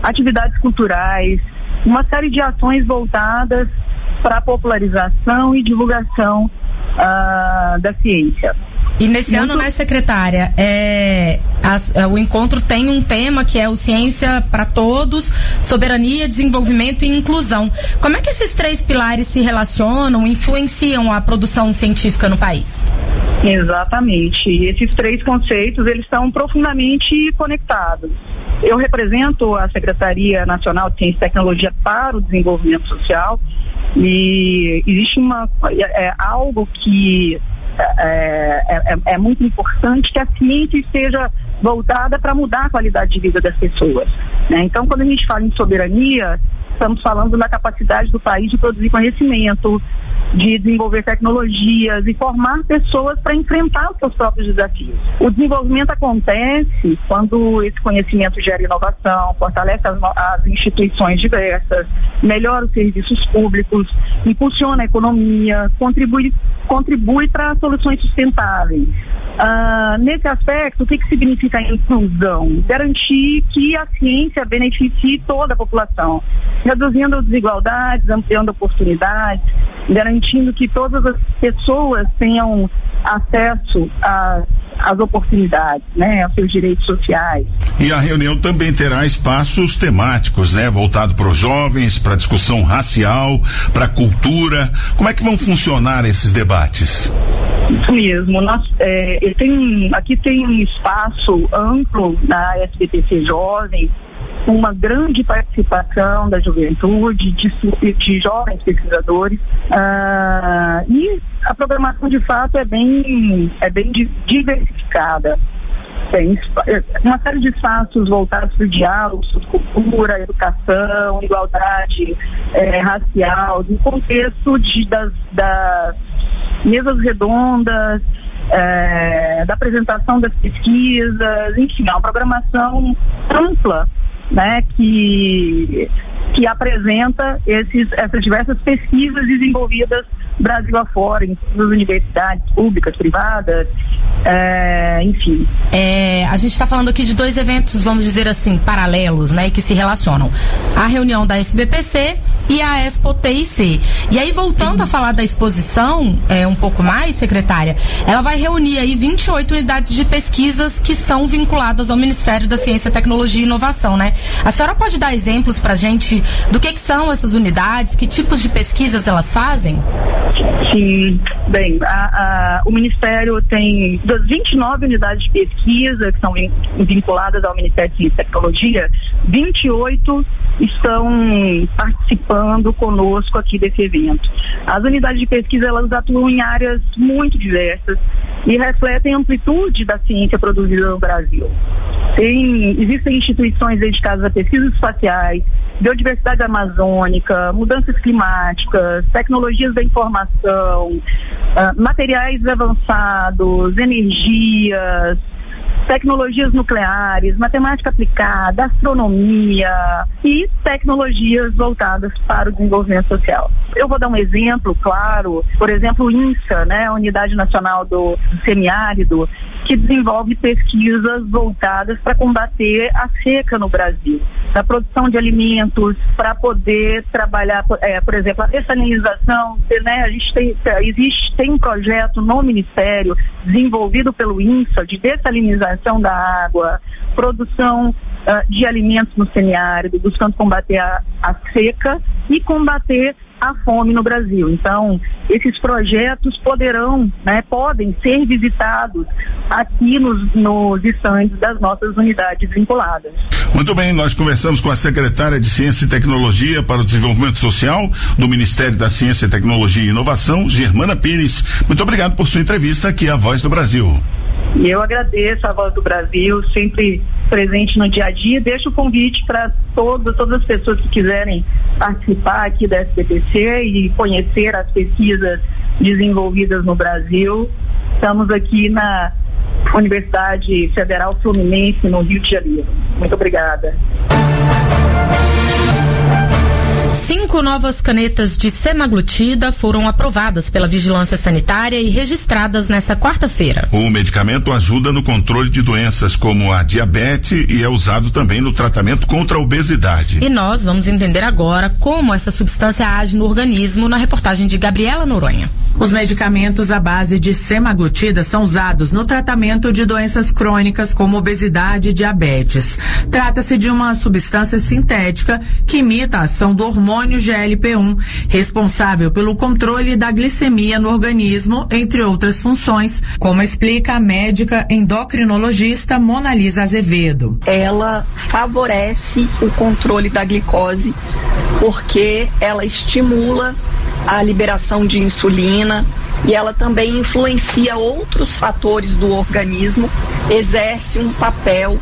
atividades culturais, uma série de ações voltadas para a popularização e divulgação da ciência. E nesse ano, né, secretária, o encontro tem um tema que é o Ciência para Todos, Soberania, Desenvolvimento e Inclusão. Como é que esses 3 pilares se relacionam, influenciam a produção científica no país? Exatamente. Esses 3 conceitos, eles estão profundamente conectados. Eu represento a Secretaria Nacional de Ciência e Tecnologia para o Desenvolvimento Social e existe algo que é muito importante, que a ciência esteja voltada para mudar a qualidade de vida das pessoas, né? Então, quando a gente fala em soberania, estamos falando da capacidade do país de produzir conhecimento, de desenvolver tecnologias e formar pessoas para enfrentar os seus próprios desafios. O desenvolvimento acontece quando esse conhecimento gera inovação, fortalece as instituições diversas, melhora os serviços públicos, impulsiona a economia, contribui para soluções sustentáveis. Nesse aspecto, o que significa a inclusão? Garantir que a ciência beneficie toda a população, reduzindo desigualdades, ampliando oportunidades, garantindo que todas as pessoas tenham acesso às oportunidades, né, aos seus direitos sociais. E a reunião também terá espaços temáticos, né, voltado para os jovens, para discussão racial, para cultura. Como é que vão funcionar esses debates? Isso mesmo. Aqui tem um espaço amplo na SBPC Jovem, com uma grande participação da juventude, de jovens pesquisadores, e a programação de fato é bem diversificada. Tem uma série de espaços voltados para o diálogo, sobre cultura, educação, igualdade racial, no contexto das mesas redondas, da apresentação das pesquisas, enfim, é uma programação ampla, né, que apresenta essas diversas pesquisas desenvolvidas Brasil afora, em todas as universidades públicas, privadas, enfim. A gente está falando aqui de 2 eventos, vamos dizer assim, paralelos, né, que se relacionam. A reunião da SBPC e a Expo TIC. E aí, voltando a falar da exposição, um pouco mais, secretária, ela vai reunir aí 28 unidades de pesquisas que são vinculadas ao Ministério da Ciência, Tecnologia e Inovação, né? A senhora pode dar exemplos pra gente do que são essas unidades, que tipos de pesquisas elas fazem? Sim, bem, o Ministério tem 29 unidades de pesquisa que são vinculadas ao Ministério de Ciência e Tecnologia, 28 estão participando conosco aqui desse evento. As unidades de pesquisa, elas atuam em áreas muito diversas e refletem a amplitude da ciência produzida no Brasil. Existem instituições dedicadas a pesquisas espaciais, biodiversidade amazônica, mudanças climáticas, tecnologias da informação, materiais avançados, energias, tecnologias nucleares, matemática aplicada, astronomia e tecnologias voltadas para o desenvolvimento social. Eu vou dar um exemplo, claro, por exemplo, o INSA, né, a Unidade Nacional do Semiárido, que desenvolve pesquisas voltadas para combater a seca no Brasil, na produção de alimentos, para poder trabalhar, por exemplo, a dessalinização, né, tem um projeto no Ministério desenvolvido pelo INSA de dessalinização da água, produção de alimentos no semiárido, buscando combater a seca e combater a fome no Brasil. Então, esses projetos podem ser visitados aqui nos estandes das nossas unidades vinculadas. Muito bem, nós conversamos com a secretária de Ciência e Tecnologia para o Desenvolvimento Social do Ministério da Ciência, Tecnologia e Inovação, Germana Pires. Muito obrigado por sua entrevista aqui à Voz do Brasil. E eu agradeço a Voz do Brasil, sempre presente no dia a dia. Deixo o convite para todas as pessoas que quiserem participar aqui da SBPC e conhecer as pesquisas desenvolvidas no Brasil. Estamos aqui na Universidade Federal Fluminense, no Rio de Janeiro. Muito obrigada. 5 novas canetas de semaglutida foram aprovadas pela Vigilância Sanitária e registradas nessa quarta-feira. O medicamento ajuda no controle de doenças como a diabetes e é usado também no tratamento contra a obesidade. E nós vamos entender agora como essa substância age no organismo na reportagem de Gabriela Noronha. Os medicamentos à base de semaglutida são usados no tratamento de doenças crônicas como obesidade e diabetes. Trata-se de uma substância sintética que imita a ação do hormônio GLP-1, responsável pelo controle da glicemia no organismo, entre outras funções, como explica a médica endocrinologista Monalisa Azevedo. Ela favorece o controle da glicose porque ela estimula a liberação de insulina e ela também influencia outros fatores do organismo, exerce um papel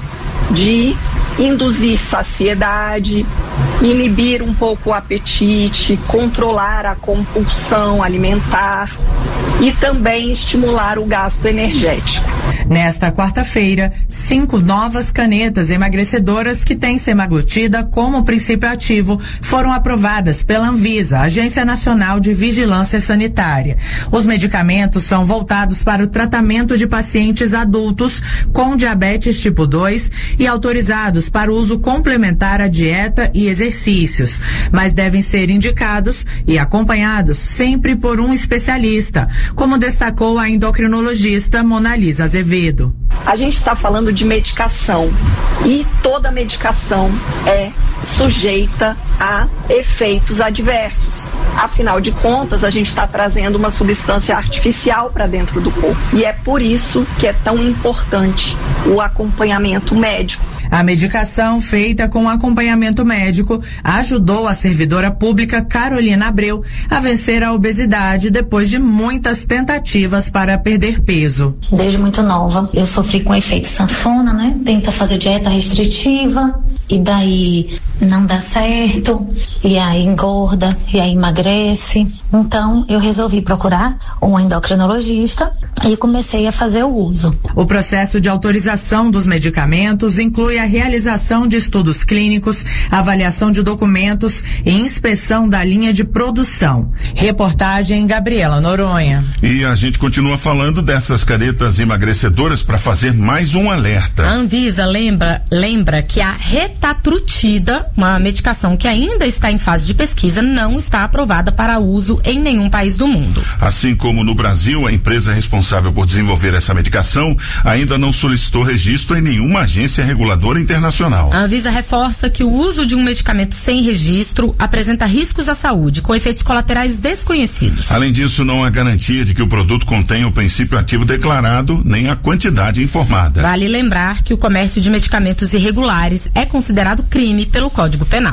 de induzir saciedade, inibir um pouco o apetite, controlar a compulsão alimentar e também estimular o gasto energético. Nesta quarta-feira, 5 novas canetas emagrecedoras que têm semaglutida como princípio ativo foram aprovadas pela Anvisa, Agência Nacional de Vigilância Sanitária. Os medicamentos são voltados para o tratamento de pacientes adultos com diabetes tipo 2 e autorizados para uso complementar à dieta e exercícios, mas devem ser indicados e acompanhados sempre por um especialista, como destacou a endocrinologista Monalisa Azevedo. A gente está falando de medicação e toda medicação é sujeita a efeitos adversos. Afinal de contas, a gente está trazendo uma substância artificial para dentro do corpo e é por isso que é tão importante o acompanhamento médico. A medicação feita com acompanhamento médico ajudou a servidora pública Carolina Abreu a vencer a obesidade depois de muitas tentativas para perder peso. Desde muito nova, eu sofri com efeito sanfona, né? Tenta fazer dieta restritiva e daí não dá certo, e aí engorda, e aí emagrece. Então eu resolvi procurar um endocrinologista e comecei a fazer o uso. O processo de autorização dos medicamentos inclui a realização de estudos clínicos, avaliação de documentos e inspeção da linha de produção. Reportagem Gabriela Noronha. E a gente continua falando dessas canetas emagrecedoras para fazer mais um alerta. A Anvisa lembra que a retatrutida, uma medicação que ainda está em fase de pesquisa, não está aprovada para uso em nenhum país do mundo. Assim como no Brasil, a empresa responsável por desenvolver essa medicação ainda não solicitou registro em nenhuma agência reguladora internacional. A Anvisa reforça que o uso de um medicamento sem registro apresenta riscos à saúde, com efeitos colaterais desconhecidos. Além disso, não há garantia de que o produto contenha o princípio ativo declarado, nem a quantidade informada. Vale lembrar que o comércio de medicamentos irregulares é considerado crime pelo Código Penal.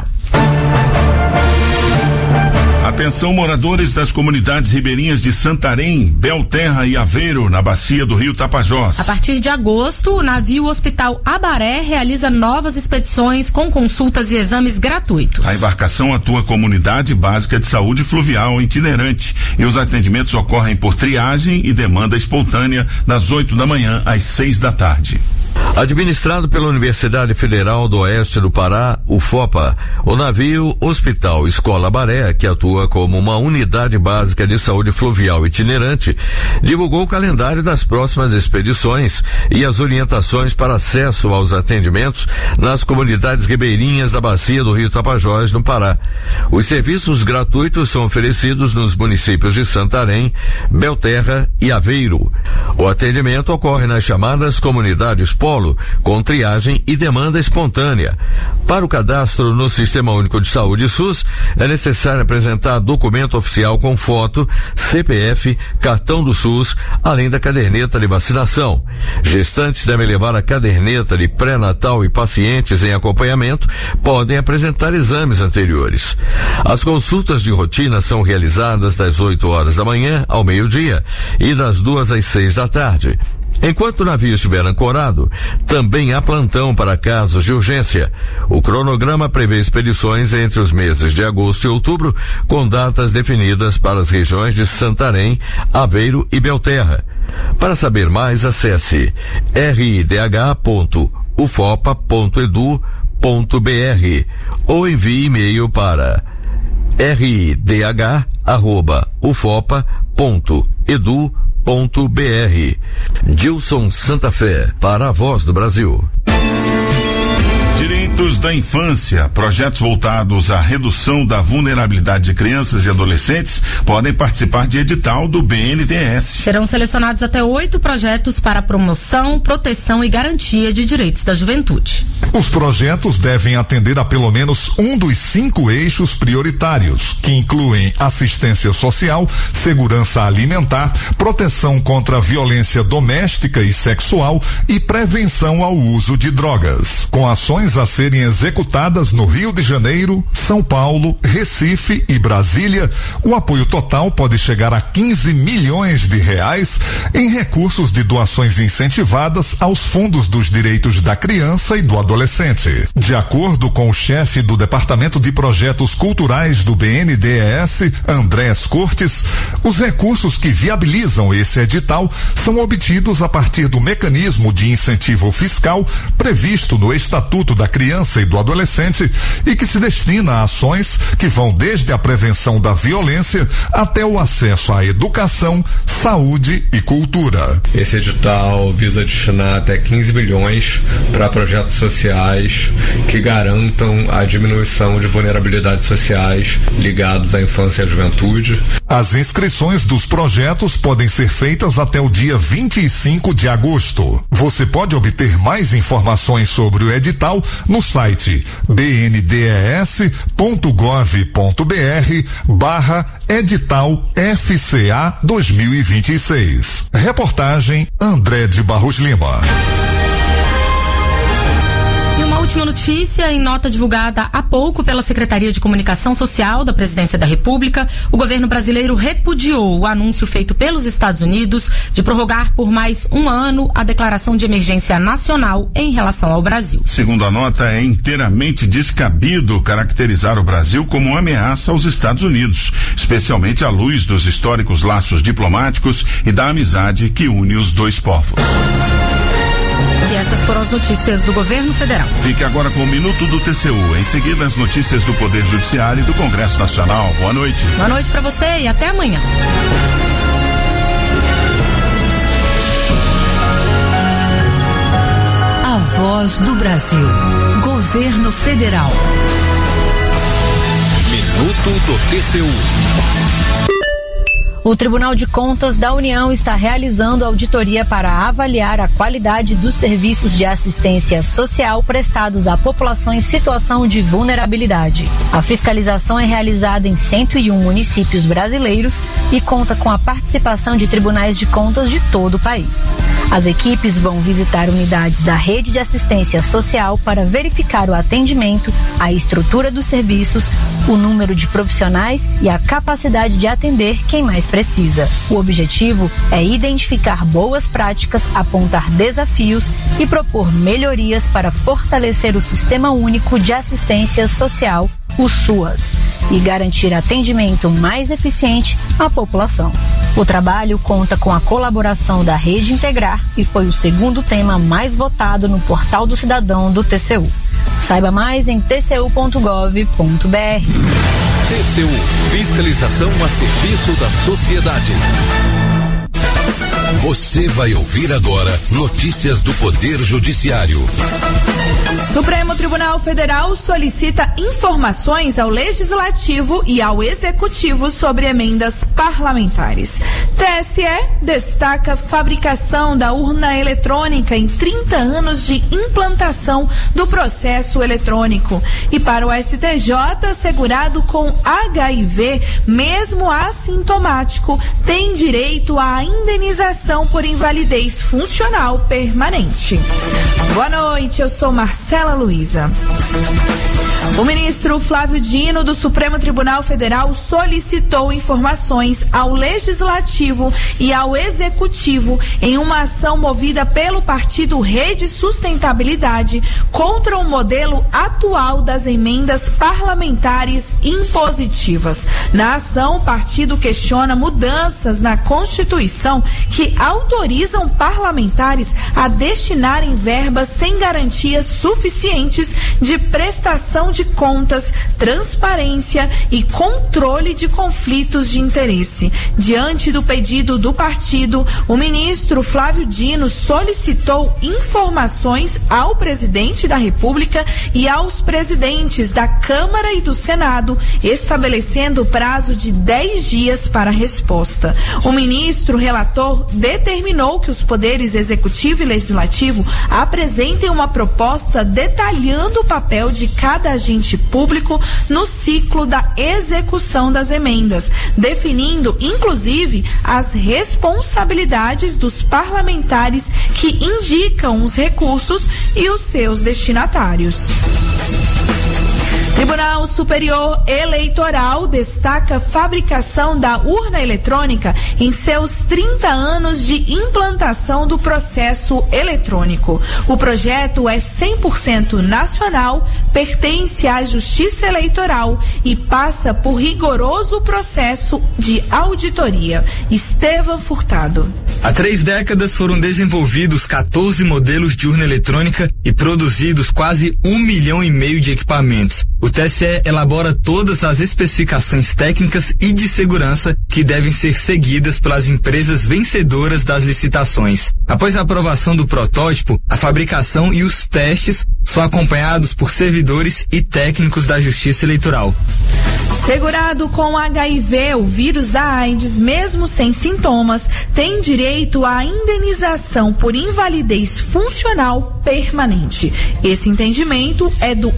Atenção, moradores das comunidades ribeirinhas de Santarém, Belterra e Aveiro, na bacia do rio Tapajós. A partir de agosto, o navio Hospital Abaré realiza novas expedições com consultas e exames gratuitos. A embarcação atua como unidade básica de saúde fluvial itinerante e os atendimentos ocorrem por triagem e demanda espontânea das 8 da manhã às 6 da tarde. Administrado pela Universidade Federal do Oeste do Pará, UFOPA, o navio Hospital Escola Abaré, que atua como uma unidade básica de saúde fluvial itinerante, divulgou o calendário das próximas expedições e as orientações para acesso aos atendimentos nas comunidades ribeirinhas da bacia do rio Tapajós, no Pará. Os serviços gratuitos são oferecidos nos municípios de Santarém, Belterra e Aveiro. O atendimento ocorre nas chamadas comunidades polo, com triagem e demanda espontânea. Para o cadastro no Sistema Único de Saúde SUS, é necessário apresentar documento oficial com foto, CPF, cartão do SUS, além da caderneta de vacinação. Gestantes devem levar a caderneta de pré-natal e pacientes em acompanhamento podem apresentar exames anteriores. As consultas de rotina são realizadas das 8 horas da manhã ao meio-dia e das 2 às 6 da tarde. Enquanto o navio estiver ancorado, também há plantão para casos de urgência. O cronograma prevê expedições entre os meses de agosto e outubro, com datas definidas para as regiões de Santarém, Aveiro e Belterra. Para saber mais, acesse ridh.ufopa.edu.br ou envie e-mail para ridh@ufopa.edu.br. Gilson Santa Fé, para a Voz do Brasil. Direitos da infância. Projetos voltados à redução da vulnerabilidade de crianças e adolescentes podem participar de edital do BNDES. Serão selecionados até 8 projetos para promoção, proteção e garantia de direitos da juventude. Os projetos devem atender a pelo menos um dos 5 eixos prioritários, que incluem assistência social, segurança alimentar, proteção contra a violência doméstica e sexual e prevenção ao uso de drogas. Com ações a serem executadas no Rio de Janeiro, São Paulo, Recife e Brasília, o apoio total pode chegar a 15 milhões de reais em recursos de doações incentivadas aos fundos dos direitos da criança e do adolescente. De acordo com o chefe do Departamento de Projetos Culturais do BNDES, Andrés Cortes, os recursos que viabilizam esse edital são obtidos a partir do mecanismo de incentivo fiscal previsto no Estatuto da Criança e do Adolescente e que se destina a ações que vão desde a prevenção da violência até o acesso à educação, saúde e cultura. Esse edital visa destinar até 15 bilhões para projetos sociais que garantam a diminuição de vulnerabilidades sociais ligados à infância e à juventude. As inscrições dos projetos podem ser feitas até o dia 25 de agosto. Você pode obter mais informações sobre o edital no site bndes.gov.br/edital FCA 2026. Reportagem André de Barros Lima. Última notícia, em nota divulgada há pouco pela Secretaria de Comunicação Social da Presidência da República, o governo brasileiro repudiou o anúncio feito pelos Estados Unidos de prorrogar por mais um ano a declaração de emergência nacional em relação ao Brasil. Segundo a nota, é inteiramente descabido caracterizar o Brasil como uma ameaça aos Estados Unidos, especialmente à luz dos históricos laços diplomáticos e da amizade que une os dois povos. E essas foram as notícias do governo federal. Fique agora com o Minuto do TCU. Em seguida, as notícias do Poder Judiciário e do Congresso Nacional. Boa noite. Boa noite para você e até amanhã. A Voz do Brasil. Governo Federal. Minuto do TCU. O Tribunal de Contas da União está realizando auditoria para avaliar a qualidade dos serviços de assistência social prestados à população em situação de vulnerabilidade. A fiscalização é realizada em 101 municípios brasileiros e conta com a participação de tribunais de contas de todo o país. As equipes vão visitar unidades da rede de assistência social para verificar o atendimento, a estrutura dos serviços, o número de profissionais e a capacidade de atender quem mais precisa. O objetivo é identificar boas práticas, apontar desafios e propor melhorias para fortalecer o Sistema Único de Assistência Social, o SUAS, e garantir atendimento mais eficiente à população. O trabalho conta com a colaboração da Rede Integrar e foi o segundo tema mais votado no Portal do Cidadão do TCU. Saiba mais em tcu.gov.br. TCU, fiscalização a serviço da sociedade. Você vai ouvir agora notícias do Poder Judiciário. Supremo Tribunal Federal solicita informações ao Legislativo e ao Executivo sobre emendas parlamentares. TSE destaca fabricação da urna eletrônica em 30 anos de implantação do processo eletrônico. E para o STJ, segurado com HIV, mesmo assintomático, tem direito à indenização por invalidez funcional permanente. Boa noite, eu sou Marcela Luiza. O ministro Flávio Dino, do Supremo Tribunal Federal, solicitou informações ao Legislativo e ao Executivo em uma ação movida pelo partido Rede Sustentabilidade contra o modelo atual das emendas parlamentares impositivas. Na ação, o partido questiona mudanças na Constituição que autorizam parlamentares a destinarem verbas sem garantias suficientes de prestação de contas, transparência e controle de conflitos de interesse. Diante do pedido do partido, o ministro Flávio Dino solicitou informações ao presidente da República e aos presidentes da Câmara e do Senado, estabelecendo o prazo de 10 dias para a resposta. O ministro relator determinou que os poderes executivo e legislativo apresentem uma proposta detalhando o papel de cada agente público no ciclo da execução das emendas, definindo, inclusive, as responsabilidades dos parlamentares que indicam os recursos e os seus destinatários. Tribunal Superior Eleitoral destaca a fabricação da urna eletrônica em seus 30 anos de implantação do processo eletrônico. O projeto é 100% nacional, pertence à Justiça Eleitoral e passa por rigoroso processo de auditoria. Estevão Furtado. Há 3 décadas foram desenvolvidos 14 modelos de urna eletrônica e produzidos quase 1,5 milhão de equipamentos. O TSE elabora todas as especificações técnicas e de segurança que devem ser seguidas pelas empresas vencedoras das licitações. Após a aprovação do protótipo, a fabricação e os testes são acompanhados por servidores e técnicos da Justiça Eleitoral. Segurado com HIV, o vírus da AIDS, mesmo sem sintomas, tem direito à indenização por invalidez funcional permanente. Esse entendimento é do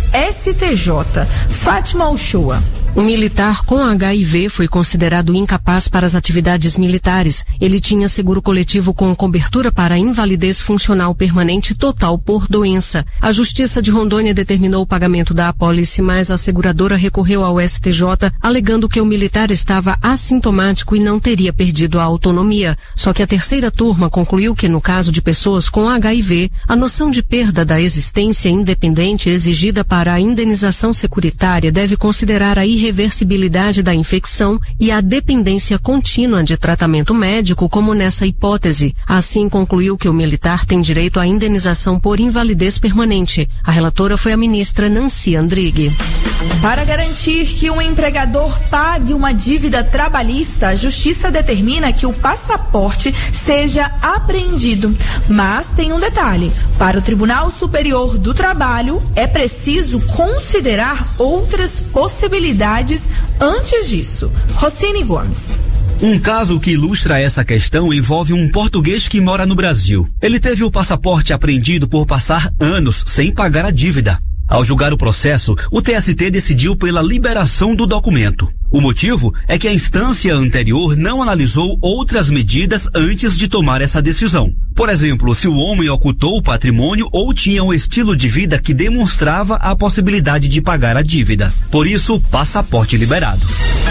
STJ. Fátima Uchoa. O militar com HIV foi considerado incapaz para as atividades militares. Ele tinha seguro coletivo com cobertura para invalidez funcional permanente total por doença. A Justiça de Rondônia determinou o pagamento da apólice, mas a seguradora recorreu ao STJ, alegando que o militar estava assintomático e não teria perdido a autonomia. Só que a terceira turma concluiu que, no caso de pessoas com HIV, a noção de perda da existência independente exigida para a indenização securitária deve considerar a irreversibilidade da infecção e a dependência contínua de tratamento médico, como nessa hipótese. Assim, concluiu que o militar tem direito à indenização por invalidez permanente. A relatora foi a ministra Nancy Andrighi. Para garantir que um empregador pague uma dívida trabalhista, a Justiça determina que o passaporte seja apreendido. Mas tem um detalhe: para o Tribunal Superior do Trabalho, é preciso considerar outras possibilidades antes disso. Rocine Gomes. Um caso que ilustra essa questão envolve um português que mora no Brasil. Ele teve o passaporte apreendido por passar anos sem pagar a dívida. Ao julgar o processo, o TST decidiu pela liberação do documento. O motivo é que a instância anterior não analisou outras medidas antes de tomar essa decisão. Por exemplo, se o homem ocultou o patrimônio ou tinha um estilo de vida que demonstrava a possibilidade de pagar a dívida. Por isso, passaporte liberado.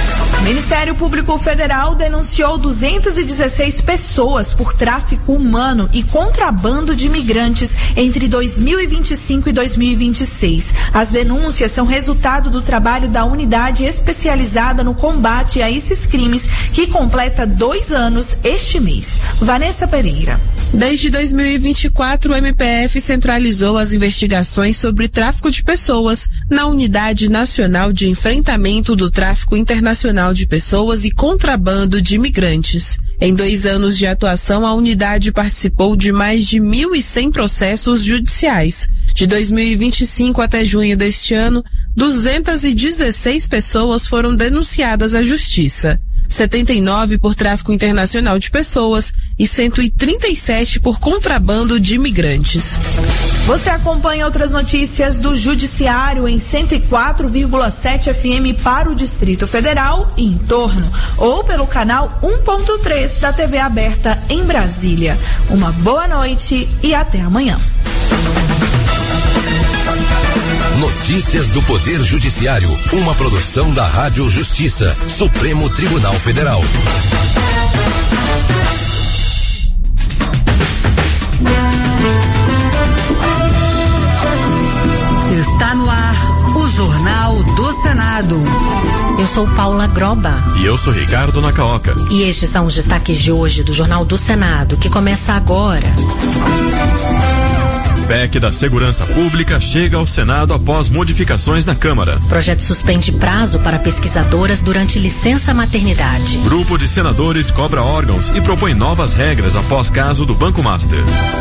O Ministério Público Federal denunciou 216 pessoas por tráfico humano e contrabando de imigrantes entre 2025 e 2026. As denúncias são resultado do trabalho da unidade especializada no combate a esses crimes, que completa 2 anos este mês. Vanessa Pereira. Desde 2024, o MPF centralizou as investigações sobre tráfico de pessoas na Unidade Nacional de Enfrentamento do Tráfico Internacional de Pessoas e Contrabando de Imigrantes. Em 2 anos de atuação, a unidade participou de mais de 1.100 processos judiciais. De 2025 até junho deste ano, 216 pessoas foram denunciadas à Justiça. 79 por tráfico internacional de pessoas e 137 por contrabando de imigrantes. Você acompanha outras notícias do Judiciário em 104,7 FM para o Distrito Federal e em torno, ou pelo canal 1.3 da TV aberta em Brasília. Uma boa noite e até amanhã. Notícias do Poder Judiciário, uma produção da Rádio Justiça, Supremo Tribunal Federal. Está no ar o Jornal do Senado. Eu sou Paula Groba. E eu sou Ricardo Nacaoca. E estes são os destaques de hoje do Jornal do Senado, que começa agora. PEC da Segurança Pública chega ao Senado após modificações na Câmara. O projeto suspende prazo para pesquisadoras durante licença maternidade. Grupo de senadores cobra órgãos e propõe novas regras após caso do Banco Master.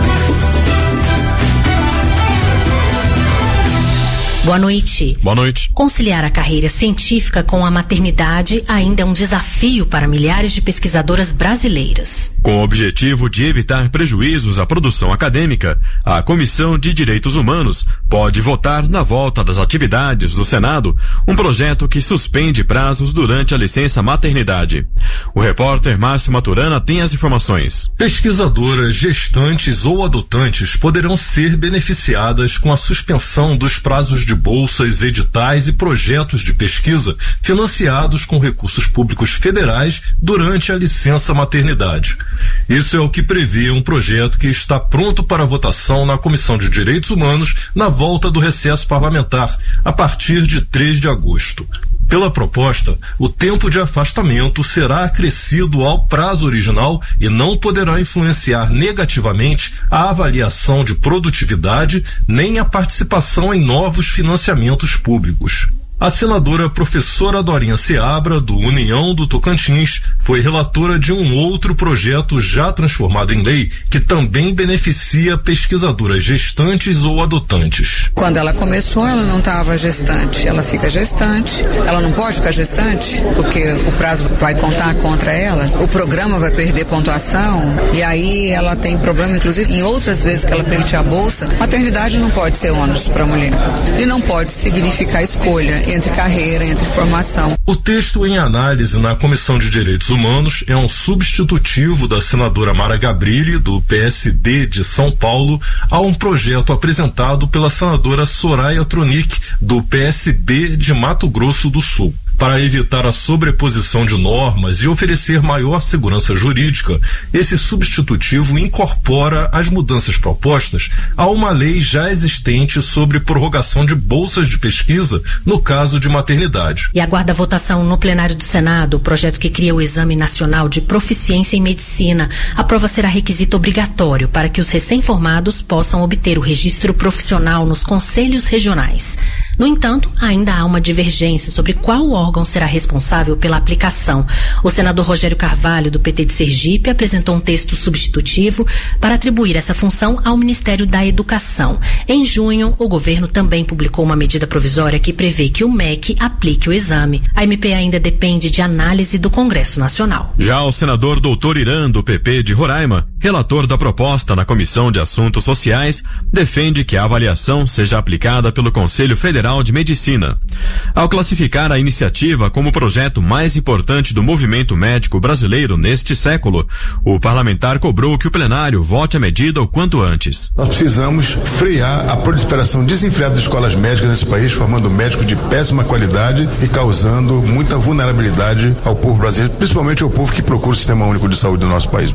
Boa noite. Boa noite. Conciliar a carreira científica com a maternidade ainda é um desafio para milhares de pesquisadoras brasileiras. Com o objetivo de evitar prejuízos à produção acadêmica, a Comissão de Direitos Humanos pode votar na volta das atividades do Senado um projeto que suspende prazos durante a licença maternidade. O repórter Márcio Maturana tem as informações. Pesquisadoras gestantes ou adotantes poderão ser beneficiadas com a suspensão dos prazos de bolsas, editais e projetos de pesquisa financiados com recursos públicos federais durante a licença maternidade. Isso é o que prevê um projeto que está pronto para votação na Comissão de Direitos Humanos na volta do recesso parlamentar, a partir de 3 de agosto. Pela proposta, o tempo de afastamento será acrescido ao prazo original e não poderá influenciar negativamente a avaliação de produtividade nem a participação em novos financiamentos públicos. A senadora professora Dorinha Seabra, do União do Tocantins, foi relatora de um outro projeto já transformado em lei que também beneficia pesquisadoras gestantes ou adotantes. Quando ela começou, ela não estava gestante, ela fica gestante, ela não pode ficar gestante, porque o prazo vai contar contra ela, o programa vai perder pontuação, e aí ela tem problema, inclusive, em outras vezes que ela pleiteia a bolsa. Maternidade não pode ser ônus para a mulher, e não pode significar escolha entre carreira, entre formação. O texto em análise na Comissão de Direitos Humanos é um substitutivo da senadora Mara Gabrilli, do PSD de São Paulo, a um projeto apresentado pela senadora Soraya Tronic, do PSB de Mato Grosso do Sul. Para evitar a sobreposição de normas e oferecer maior segurança jurídica, esse substitutivo incorpora as mudanças propostas a uma lei já existente sobre prorrogação de bolsas de pesquisa no caso de maternidade. E aguarda a votação no plenário do Senado o projeto que cria o Exame Nacional de Proficiência em Medicina. A prova será requisito obrigatório para que os recém-formados possam obter o registro profissional nos conselhos regionais. No entanto, ainda há uma divergência sobre qual órgão será responsável pela aplicação. O senador Rogério Carvalho, do PT de Sergipe, apresentou um texto substitutivo para atribuir essa função ao Ministério da Educação. Em junho, o governo também publicou uma medida provisória que prevê que o MEC aplique o exame. A MP ainda depende de análise do Congresso Nacional. Já o senador Doutor Irã, do PP de Roraima, relator da proposta na Comissão de Assuntos Sociais, defende que a avaliação seja aplicada pelo Conselho Federal de Medicina. Ao classificar a iniciativa como o projeto mais importante do movimento médico brasileiro neste século, o parlamentar cobrou que o plenário vote a medida o quanto antes. Nós precisamos frear a proliferação desenfreada de escolas médicas nesse país, formando médicos de péssima qualidade e causando muita vulnerabilidade ao povo brasileiro, principalmente ao povo que procura o Sistema Único de Saúde do nosso país.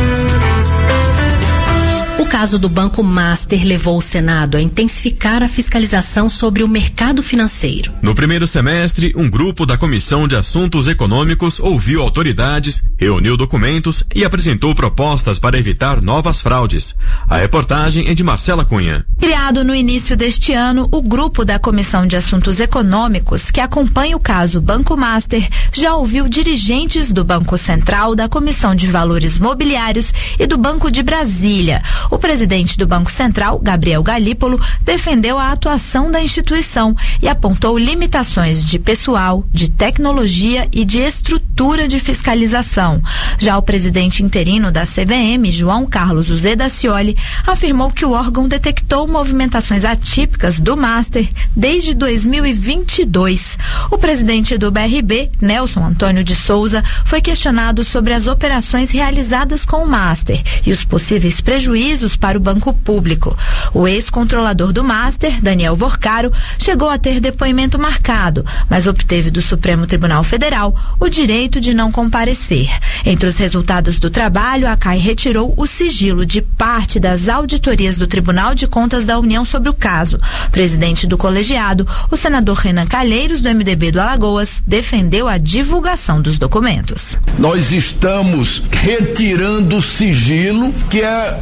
O caso do Banco Master levou o Senado a intensificar a fiscalização sobre o mercado financeiro. No primeiro semestre, um grupo da Comissão de Assuntos Econômicos ouviu autoridades, reuniu documentos e apresentou propostas para evitar novas fraudes. A reportagem é de Marcela Cunha. Criado no início deste ano, o grupo da Comissão de Assuntos Econômicos, que acompanha o caso Banco Master, já ouviu dirigentes do Banco Central, da Comissão de Valores Mobiliários e do Banco de Brasília. O presidente do Banco Central, Gabriel Galípolo, defendeu a atuação da instituição e apontou limitações de pessoal, de tecnologia e de estrutura de fiscalização. Já o presidente interino da CVM, João Carlos Uzeda Scioli, afirmou que o órgão detectou movimentações atípicas do Master desde 2022. O presidente do BRB, Nelson Antônio de Souza, foi questionado sobre as operações realizadas com o Master e os possíveis prejuízos para o banco público. O ex-controlador do Master, Daniel Vorcaro, chegou a ter depoimento marcado, mas obteve do Supremo Tribunal Federal o direito de não comparecer. Entre os resultados do trabalho, a CAI retirou o sigilo de parte das auditorias do Tribunal de Contas da União sobre o caso. Presidente do colegiado, o senador Renan Calheiros, do MDB do Alagoas, defendeu a divulgação dos documentos. Nós estamos retirando o sigilo, que é uma audiência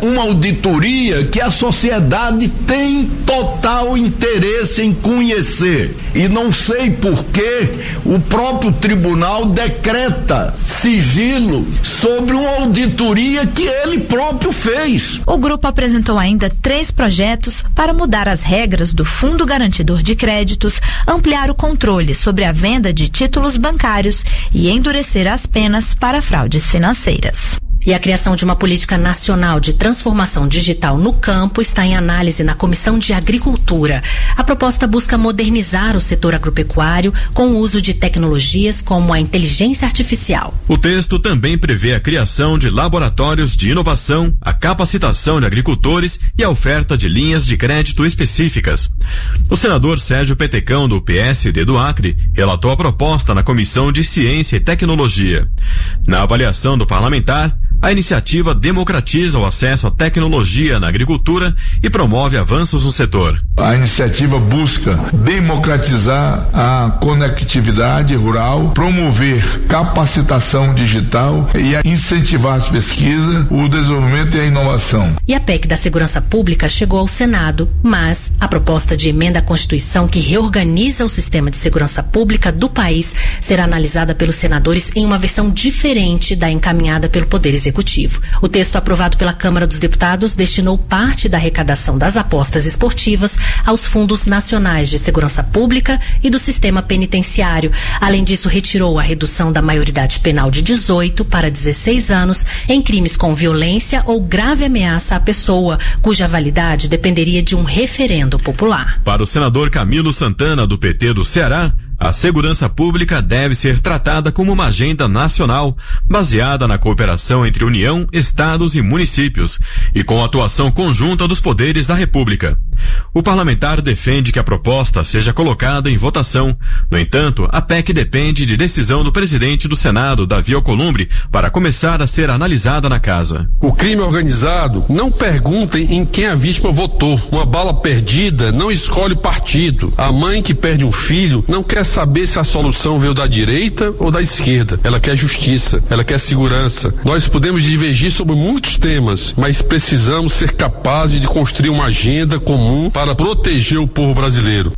auditoria que a sociedade tem total interesse em conhecer. E não sei por que o próprio tribunal decreta sigilo sobre uma auditoria que ele próprio fez. O grupo apresentou ainda 3 projetos para mudar as regras do Fundo Garantidor de Créditos, ampliar o controle sobre a venda de títulos bancários e endurecer as penas para fraudes financeiras. E a criação de uma política nacional de transformação digital no campo está em análise na Comissão de Agricultura. A proposta busca modernizar o setor agropecuário com o uso de tecnologias como a inteligência artificial. O texto também prevê a criação de laboratórios de inovação, a capacitação de agricultores e a oferta de linhas de crédito específicas. O senador Sérgio Petecão, do PSD do Acre, relatou a proposta na Comissão de Ciência e Tecnologia. Na avaliação do parlamentar, a iniciativa democratiza o acesso à tecnologia na agricultura e promove avanços no setor. A iniciativa busca democratizar a conectividade rural, promover capacitação digital e incentivar as pesquisas, o desenvolvimento e a inovação. E a PEC da Segurança Pública chegou ao Senado, mas a proposta de emenda à Constituição que reorganiza o sistema de segurança pública do país será analisada pelos senadores em uma versão diferente da encaminhada pelo Poder Executivo. O texto aprovado pela Câmara dos Deputados destinou parte da arrecadação das apostas esportivas aos fundos nacionais de segurança pública e do sistema penitenciário. Além disso, retirou a redução da maioridade penal de 18 para 16 anos em crimes com violência ou grave ameaça à pessoa, cuja validade dependeria de um referendo popular. Para o senador Camilo Santana, do PT do Ceará, a segurança pública deve ser tratada como uma agenda nacional, baseada na cooperação entre União, estados e municípios, e com a atuação conjunta dos poderes da República. O parlamentar defende que a proposta seja colocada em votação. No entanto, a PEC depende de decisão do presidente do Senado, Davi Alcolumbre, para começar a ser analisada na casa. O crime organizado não pergunta em quem a vítima votou. Uma bala perdida não escolhe partido. A mãe que perde um filho não quer saber se a solução veio da direita ou da esquerda. Ela quer justiça, ela quer segurança. Nós podemos divergir sobre muitos temas, mas precisamos ser capazes de construir uma agenda comum para proteger o povo brasileiro.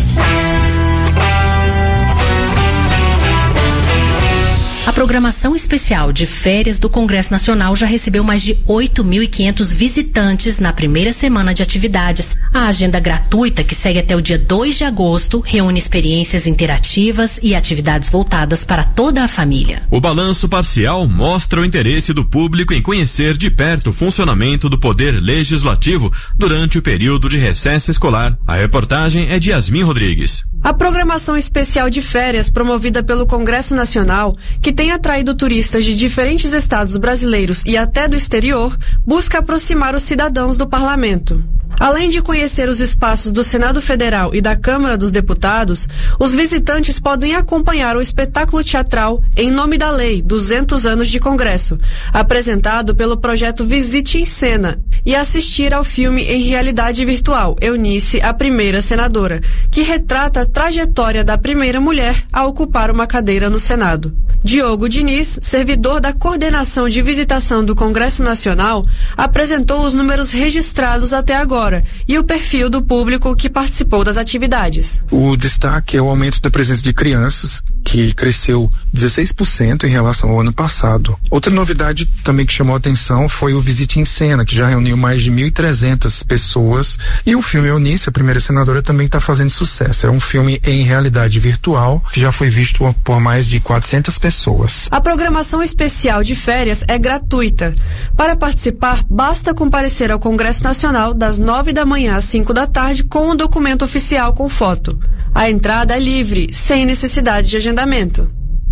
A programação especial de férias do Congresso Nacional já recebeu mais de 8.500 visitantes na primeira semana de atividades. A agenda gratuita, que segue até o dia 2 de agosto, reúne experiências interativas e atividades voltadas para toda a família. O balanço parcial mostra o interesse do público em conhecer de perto o funcionamento do Poder Legislativo durante o período de recesso escolar. A reportagem é de Yasmin Rodrigues. A programação especial de férias promovida pelo Congresso Nacional, que tem atraído turistas de diferentes estados brasileiros e até do exterior, busca aproximar os cidadãos do parlamento. Além de conhecer os espaços do Senado Federal e da Câmara dos Deputados, os visitantes podem acompanhar o espetáculo teatral Em Nome da Lei, 200 anos de Congresso, apresentado pelo projeto Visite em Cena, e assistir ao filme em realidade virtual, Eunice, a Primeira Senadora, que retrata a trajetória da primeira mulher a ocupar uma cadeira no Senado. Diogo Diniz, servidor da Coordenação de Visitação do Congresso Nacional, apresentou os números registrados até agora e o perfil do público que participou das atividades. O destaque é o aumento da presença de crianças, que cresceu 16% em relação ao ano passado. Outra novidade também que chamou a atenção foi o Visite em Cena, que já reuniu mais de 1.300 pessoas, e o filme Eunice, a Primeira Senadora, também está fazendo sucesso. É um filme em realidade virtual, que já foi visto por mais de 400 pessoas. A programação especial de férias é gratuita. Para participar, basta comparecer ao Congresso Nacional das 9 da manhã às 5 da tarde com um documento oficial com foto. A entrada é livre, sem necessidade de agendamento.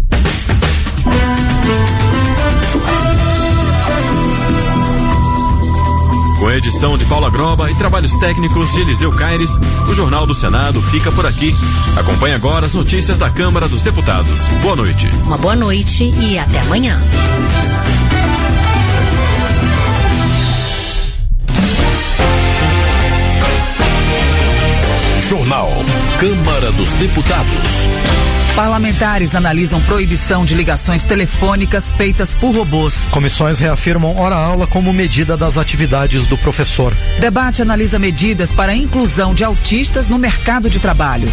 Com a edição de Paula Groba e trabalhos técnicos de Eliseu Caires, o Jornal do Senado fica por aqui. Acompanhe agora as notícias da Câmara dos Deputados. Boa noite. Uma boa noite e até amanhã. Jornal Câmara dos Deputados. Parlamentares analisam proibição de ligações telefônicas feitas por robôs. Comissões reafirmam hora-aula como medida das atividades do professor. Debate analisa medidas para a inclusão de autistas no mercado de trabalho.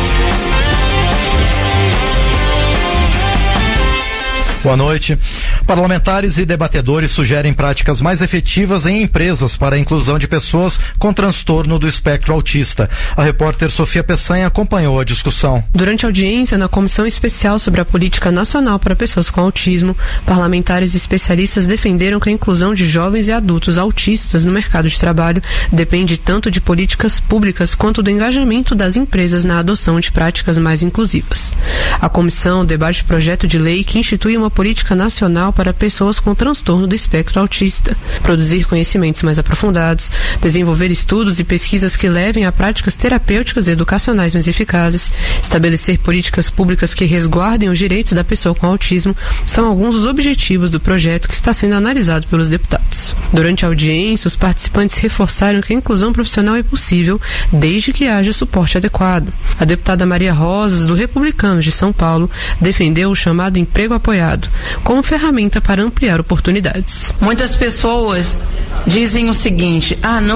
Boa noite. Parlamentares e debatedores sugerem práticas mais efetivas em empresas para a inclusão de pessoas com transtorno do espectro autista. A repórter Sofia Peçanha acompanhou a discussão. Durante a audiência na Comissão Especial sobre a Política Nacional para Pessoas com Autismo, parlamentares e especialistas defenderam que a inclusão de jovens e adultos autistas no mercado de trabalho depende tanto de políticas públicas quanto do engajamento das empresas na adoção de práticas mais inclusivas. A comissão debate projeto de lei que institui uma política nacional para pessoas com transtorno do espectro autista, produzir conhecimentos mais aprofundados, desenvolver estudos e pesquisas que levem a práticas terapêuticas e educacionais mais eficazes, estabelecer políticas públicas que resguardem os direitos da pessoa com autismo, são alguns dos objetivos do projeto que está sendo analisado pelos deputados. Durante a audiência, os participantes reforçaram que a inclusão profissional é possível desde que haja suporte adequado. A deputada Maria Rosas, do Republicanos de São Paulo, defendeu o chamado emprego apoiado como ferramenta para ampliar oportunidades. Muitas pessoas dizem o seguinte: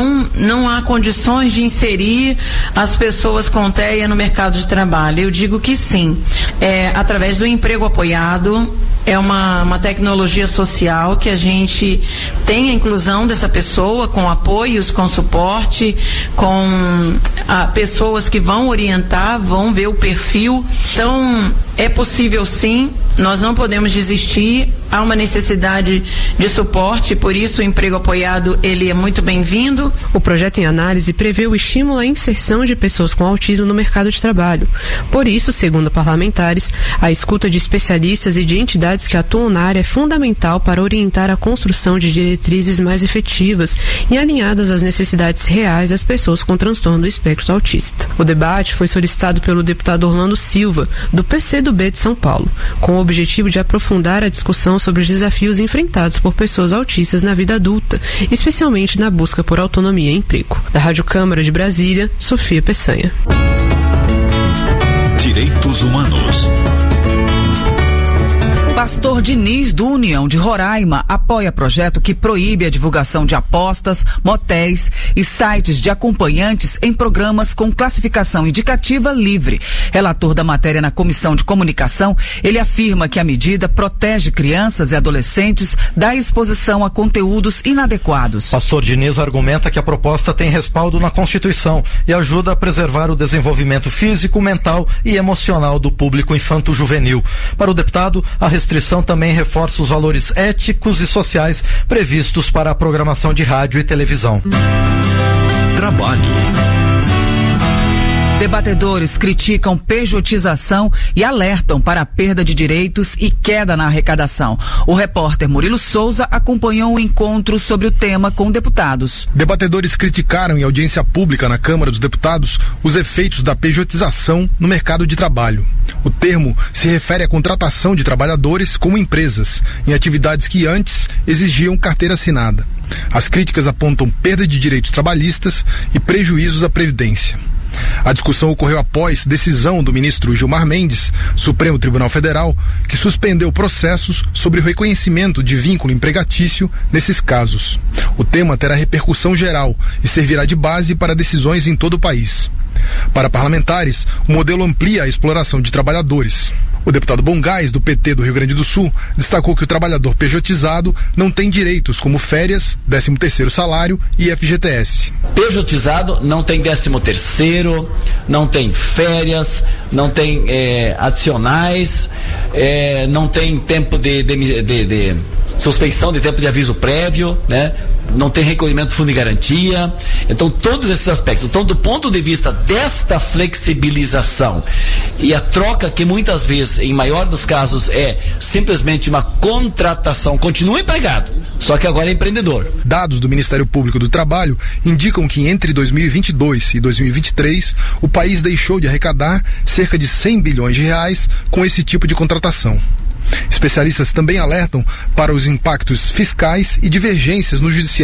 não há condições de inserir as pessoas com TEA no mercado de trabalho. Eu digo que sim, através do emprego apoiado. É uma tecnologia social que a gente tem a inclusão dessa pessoa com apoios, com suporte, com pessoas que vão orientar, vão ver o perfil. Então, é possível sim, nós não podemos desistir, há uma necessidade de suporte, por isso o emprego apoiado, ele é muito bem-vindo. O projeto em análise prevê o estímulo à inserção de pessoas com autismo no mercado de trabalho. Por isso, segundo parlamentares, a escuta de especialistas e de entidades que atuam na área é fundamental para orientar a construção de diretrizes mais efetivas e alinhadas às necessidades reais das pessoas com transtorno do espectro autista. O debate foi solicitado pelo deputado Orlando Silva, do PCdoB de São Paulo, com o objetivo de aprofundar a discussão sobre os desafios enfrentados por pessoas autistas na vida adulta, especialmente na busca por autonomia e emprego. Da Rádio Câmara de Brasília, Sofia Peçanha. Direitos Humanos. Pastor Diniz, do União de Roraima, apoia projeto que proíbe a divulgação de apostas, motéis e sites de acompanhantes em programas com classificação indicativa livre. Relator da matéria na Comissão de Comunicação, ele afirma que a medida protege crianças e adolescentes da exposição a conteúdos inadequados. Pastor Diniz argumenta que a proposta tem respaldo na Constituição e ajuda a preservar o desenvolvimento físico, mental e emocional do público infanto-juvenil. Para o deputado, a restrição também reforça os valores éticos e sociais previstos para a programação de rádio e televisão. Trabalho. Debatedores criticam pejotização e alertam para a perda de direitos e queda na arrecadação. O repórter Murilo Souza acompanhou um encontro sobre o tema com deputados. Debatedores criticaram em audiência pública na Câmara dos Deputados os efeitos da pejotização no mercado de trabalho. O termo se refere à contratação de trabalhadores como empresas, em atividades que antes exigiam carteira assinada. As críticas apontam perda de direitos trabalhistas e prejuízos à Previdência. A discussão ocorreu após decisão do ministro Gilmar Mendes, Supremo Tribunal Federal, que suspendeu processos sobre o reconhecimento de vínculo empregatício nesses casos. O tema terá repercussão geral e servirá de base para decisões em todo o país. Para parlamentares, o modelo amplia a exploração de trabalhadores. O deputado Bongás, do PT do Rio Grande do Sul, destacou que o trabalhador pejotizado não tem direitos como férias, 13º salário e FGTS. Pejotizado não tem 13º, não tem férias, não tem adicionais, não tem tempo de suspensão de tempo de aviso prévio, né? Não tem recolhimento do fundo de garantia. Então, todos esses aspectos. Então, do ponto de vista desta flexibilização e a troca que muitas vezes, em maior dos casos, é simplesmente uma contratação, continua empregado, só que agora é empreendedor. Dados do Ministério Público do Trabalho indicam que entre 2022 e 2023, o país deixou de arrecadar cerca de 100 bilhões de reais com esse tipo de contratação. Especialistas também alertam para os impactos fiscais e divergências no judiciário.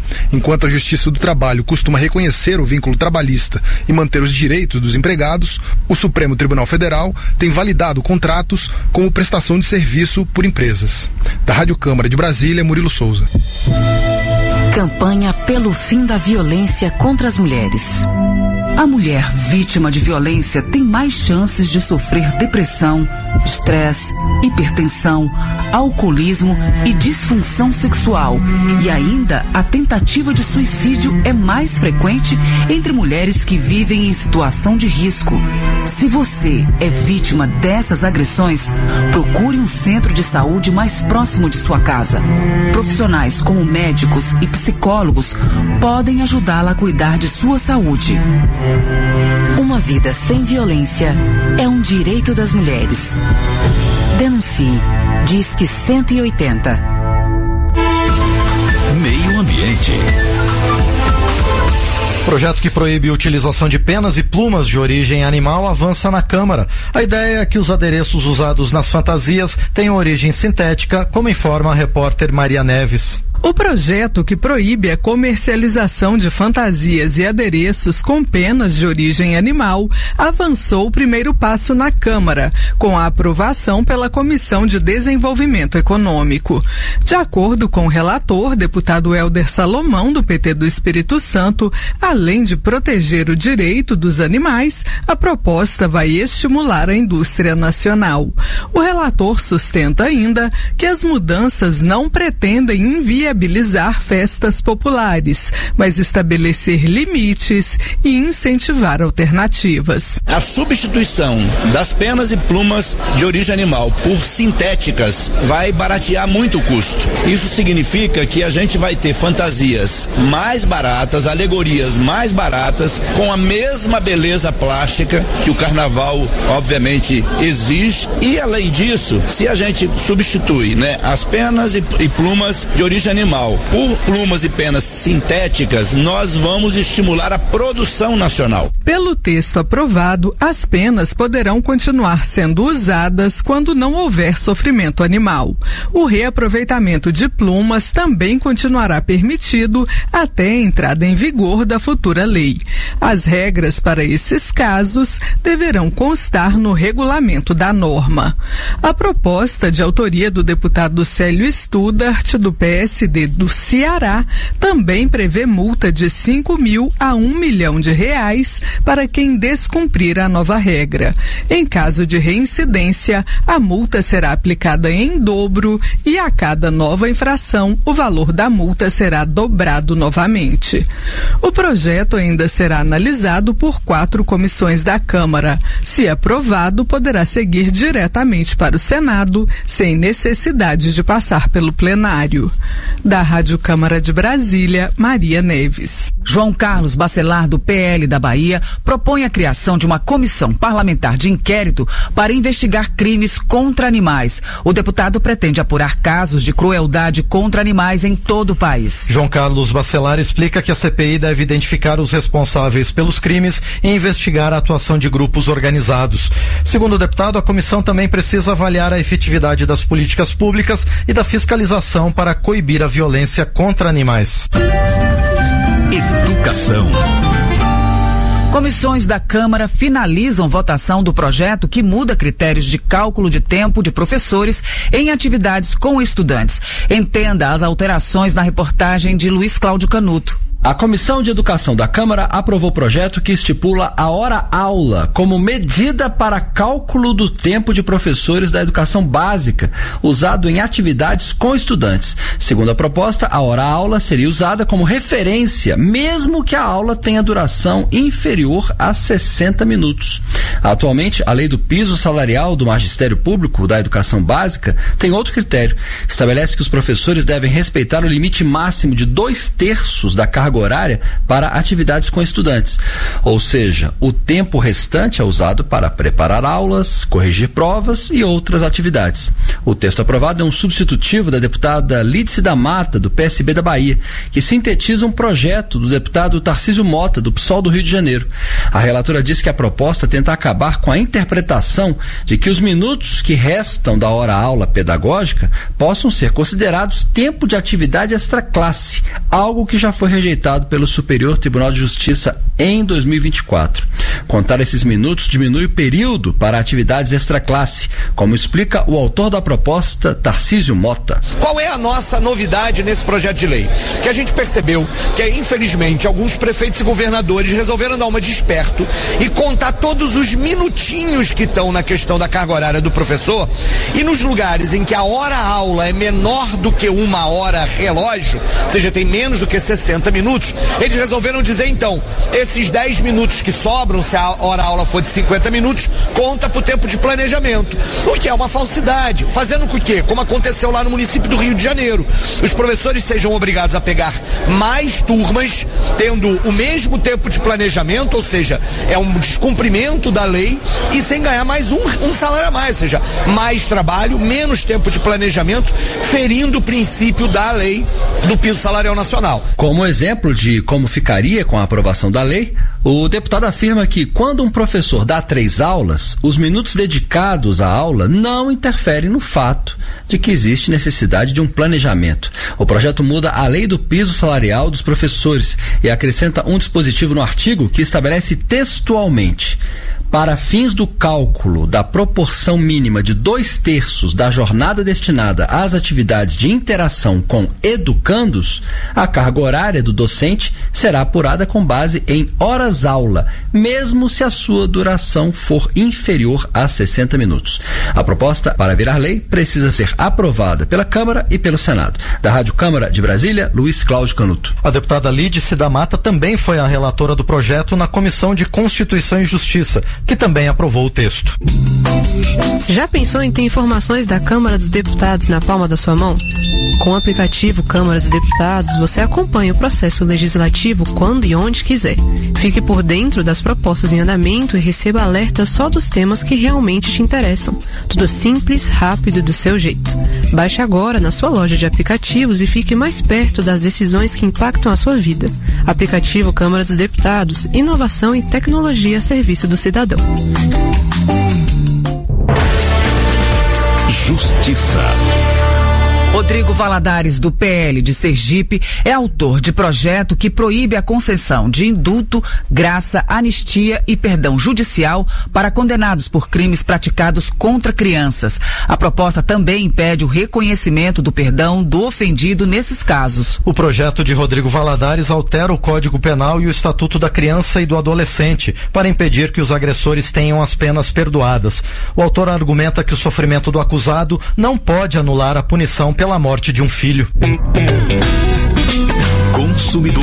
Enquanto a Justiça do Trabalho costuma reconhecer o vínculo trabalhista e manter os direitos dos empregados, o Supremo Tribunal Federal tem validado contratos como prestação de serviço por empresas. Da Rádio Câmara de Brasília, Murilo Souza. Campanha pelo fim da violência contra as mulheres. A mulher vítima de violência tem mais chances de sofrer depressão, estresse, hipertensão, alcoolismo e disfunção sexual. E ainda a tentativa de suicídio é mais frequente entre mulheres que vivem em situação de risco. Se você é vítima dessas agressões, procure um centro de saúde mais próximo de sua casa. Profissionais como médicos e psicólogos podem ajudá-la a cuidar de sua saúde. Uma vida sem violência é um direito das mulheres. Denuncie. Disque 180. Meio Ambiente. Projeto que proíbe a utilização de penas e plumas de origem animal avança na Câmara. A ideia é que os adereços usados nas fantasias tenham origem sintética, como informa a repórter Maria Neves. O projeto que proíbe a comercialização de fantasias e adereços com penas de origem animal avançou o primeiro passo na Câmara, com a aprovação pela Comissão de Desenvolvimento Econômico. De acordo com o relator, deputado Helder Salomão, do PT do Espírito Santo, além de proteger o direito dos animais, a proposta vai estimular a indústria nacional. O relator sustenta ainda que as mudanças não pretendem inviabilizar festas populares, mas estabelecer limites e incentivar alternativas. A substituição das penas e plumas de origem animal por sintéticas vai baratear muito o custo. Isso significa que a gente vai ter fantasias mais baratas, alegorias mais baratas, com a mesma beleza plástica que o carnaval, obviamente, exige. E, além disso, se a gente substitui, as penas e plumas de origem animal por plumas e penas sintéticas, nós vamos estimular a produção nacional. Pelo texto aprovado, as penas poderão continuar sendo usadas quando não houver sofrimento animal. O reaproveitamento de plumas também continuará permitido até a entrada em vigor da futura lei. As regras para esses casos deverão constar no regulamento da norma. A proposta, de autoria do deputado Célio Studart, do PSD do Ceará, também prevê multa de 5.000 a R$1 milhão para quem descumprir a nova regra. Em caso de reincidência, a multa será aplicada em dobro e a cada nova infração, o valor da multa será dobrado novamente. O projeto ainda será analisado por 4 comissões da Câmara. Se aprovado, poderá seguir diretamente para o Senado, sem necessidade de passar pelo plenário. Da Rádio Câmara de Brasília, Maria Neves. João Carlos Bacelar, do PL da Bahia, propõe a criação de uma comissão parlamentar de inquérito para investigar crimes contra animais. O deputado pretende apurar casos de crueldade contra animais em todo o país. João Carlos Bacelar explica que a CPI deve identificar os responsáveis pelos crimes e investigar a atuação de grupos organizados. Segundo o deputado, a comissão também precisa avaliar a efetividade das políticas públicas e da fiscalização para coibir a violência contra animais. Educação. Comissões da Câmara finalizam votação do projeto que muda critérios de cálculo de tempo de professores em atividades com estudantes. Entenda as alterações na reportagem de Luiz Cláudio Canuto. A Comissão de Educação da Câmara aprovou o projeto que estipula a hora-aula como medida para cálculo do tempo de professores da educação básica, usado em atividades com estudantes. Segundo a proposta, a hora-aula seria usada como referência, mesmo que a aula tenha duração inferior a 60 minutos. Atualmente, a lei do piso salarial do Magistério Público da Educação Básica tem outro critério. Estabelece que os professores devem respeitar o limite máximo de 2/3 da carga carga horária para atividades com estudantes. Ou seja, o tempo restante é usado para preparar aulas, corrigir provas e outras atividades. O texto aprovado é um substitutivo da deputada Lídice da Mata, do PSB da Bahia, que sintetiza um projeto do deputado Tarcísio Mota, do PSOL do Rio de Janeiro. A relatora diz que a proposta tenta acabar com a interpretação de que os minutos que restam da hora-aula pedagógica possam ser considerados tempo de atividade extraclasse, algo que já foi rejeitado pelo Superior Tribunal de Justiça em 2024. Contar esses minutos diminui o período para atividades extraclasse, como explica o autor da proposta, Tarcísio Mota. Qual é a nossa novidade nesse projeto de lei? Que a gente percebeu que, infelizmente, alguns prefeitos e governadores resolveram dar uma de esperto e contar todos os minutinhos que estão na questão da carga horária do professor, e nos lugares em que a hora-aula é menor do que uma hora relógio, ou seja, tem menos do que 60 minutos, eles resolveram dizer, então, esses 10 minutos que sobram, se a hora-aula for de 50 minutos, conta pro tempo de planejamento, o que é uma falsidade, fazendo com que, como aconteceu lá no município do Rio de Janeiro, os professores sejam obrigados a pegar mais turmas, tendo o mesmo tempo de planejamento, ou seja, é um descumprimento da lei, e sem ganhar mais um salário a mais, ou seja, mais trabalho, menos tempo de planejamento, ferindo o princípio da lei do piso salarial nacional. Como exemplo de como ficaria com a aprovação da lei, o deputado afirma que quando um professor dá 3 aulas, os minutos dedicados à aula não interferem no fato de que existe necessidade de um planejamento. O projeto muda a lei do piso salarial dos professores e acrescenta um dispositivo no artigo que estabelece textualmente: para fins do cálculo da proporção mínima de 2/3 da jornada destinada às atividades de interação com educandos, a carga horária do docente será apurada com base em horas-aula, mesmo se a sua duração for inferior a 60 minutos. A proposta, para virar lei, precisa ser aprovada pela Câmara e pelo Senado. Da Rádio Câmara de Brasília, Luiz Cláudio Canuto. A deputada Lídice da Mata também foi a relatora do projeto na Comissão de Constituição e Justiça, que também aprovou o texto. Já pensou em ter informações da Câmara dos Deputados na palma da sua mão? Com o aplicativo Câmara dos Deputados, você acompanha o processo legislativo quando e onde quiser. Fique por dentro das propostas em andamento e receba alertas só dos temas que realmente te interessam. Tudo simples, rápido e do seu jeito. Baixe agora na sua loja de aplicativos e fique mais perto das decisões que impactam a sua vida. Aplicativo Câmara dos Deputados, inovação e tecnologia a serviço do cidadão. Justiça. Rodrigo Valadares, do PL de Sergipe, é autor de projeto que proíbe a concessão de indulto, graça, anistia e perdão judicial para condenados por crimes praticados contra crianças. A proposta também impede o reconhecimento do perdão do ofendido nesses casos. O projeto de Rodrigo Valadares altera o Código Penal e o Estatuto da Criança e do Adolescente para impedir que os agressores tenham as penas perdoadas. O autor argumenta que o sofrimento do acusado não pode anular a punição pela morte de um filho. Consumidor.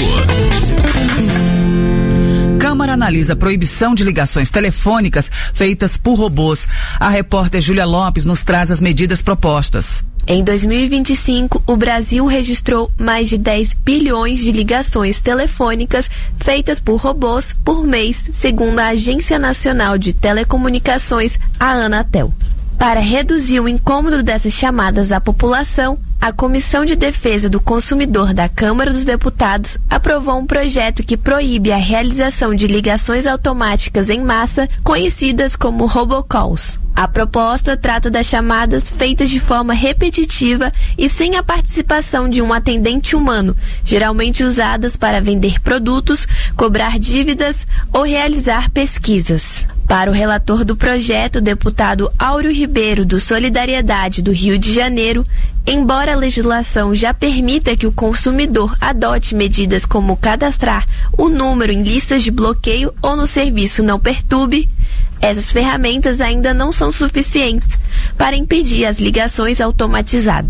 Câmara analisa proibição de ligações telefônicas feitas por robôs. A repórter Júlia Lopes nos traz as medidas propostas. Em 2025, o Brasil registrou mais de 10 bilhões de ligações telefônicas feitas por robôs por mês, segundo a Agência Nacional de Telecomunicações, a Anatel. Para reduzir o incômodo dessas chamadas à população, a Comissão de Defesa do Consumidor da Câmara dos Deputados aprovou um projeto que proíbe a realização de ligações automáticas em massa, conhecidas como robocalls. A proposta trata das chamadas feitas de forma repetitiva e sem a participação de um atendente humano, geralmente usadas para vender produtos, cobrar dívidas ou realizar pesquisas. Para o relator do projeto, o deputado Áureo Ribeiro, do Solidariedade do Rio de Janeiro, embora a legislação já permita que o consumidor adote medidas como cadastrar o número em listas de bloqueio ou no serviço Não Perturbe, essas ferramentas ainda não são suficientes para impedir as ligações automatizadas.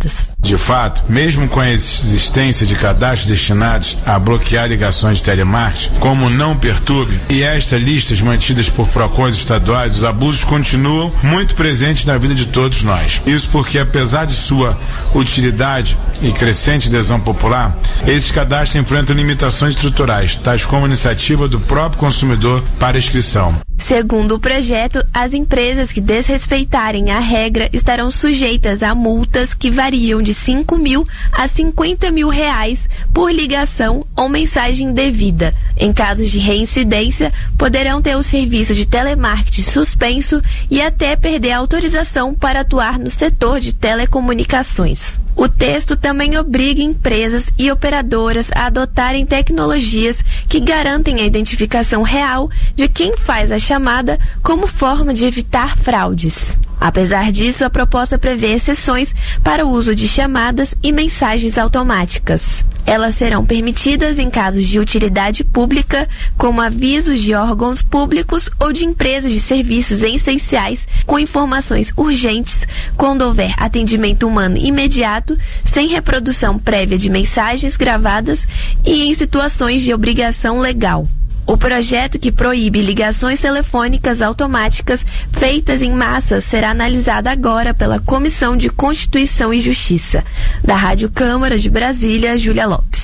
De fato, mesmo com a existência de cadastros destinados a bloquear ligações de telemarketing, como Não Perturbe e estas listas mantidas por PROCONs estaduais, os abusos continuam muito presentes na vida de todos nós. Isso porque, apesar de sua utilidade e crescente adesão popular, esses cadastros enfrentam limitações estruturais, tais como a iniciativa do próprio consumidor para inscrição. Segundo o projeto, as empresas que desrespeitarem a regra estarão sujeitas a multas que variam de 5 mil a 50 mil reais por ligação ou mensagem indevida. Em casos de reincidência, poderão ter o serviço de telemarketing suspenso e até perder a autorização para atuar no setor de telecomunicações. O texto também obriga empresas e operadoras a adotarem tecnologias que garantem a identificação real de quem faz a chamada como forma de evitar fraudes. Apesar disso, a proposta prevê exceções para o uso de chamadas e mensagens automáticas. Elas serão permitidas em casos de utilidade pública, como avisos de órgãos públicos ou de empresas de serviços essenciais com informações urgentes, quando houver atendimento humano imediato, sem reprodução prévia de mensagens gravadas e em situações de obrigação legal. O projeto que proíbe ligações telefônicas automáticas feitas em massa será analisado agora pela Comissão de Constituição e Justiça. Da Rádio Câmara de Brasília, Júlia Lopes.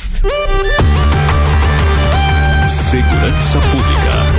Segurança Pública.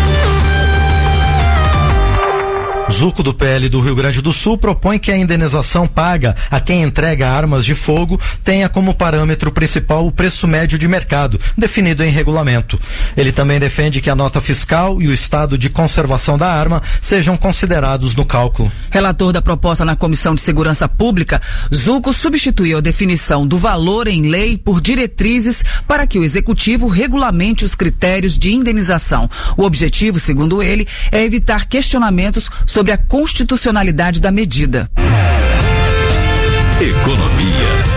Zuco do PL do Rio Grande do Sul propõe que a indenização paga a quem entrega armas de fogo tenha como parâmetro principal o preço médio de mercado, definido em regulamento. Ele também defende que a nota fiscal e o estado de conservação da arma sejam considerados no cálculo. Relator da proposta na Comissão de Segurança Pública, Zuco substituiu a definição do valor em lei por diretrizes para que o Executivo regulamente os critérios de indenização. O objetivo, segundo ele, é evitar questionamentos sobre a constitucionalidade da medida. Economia.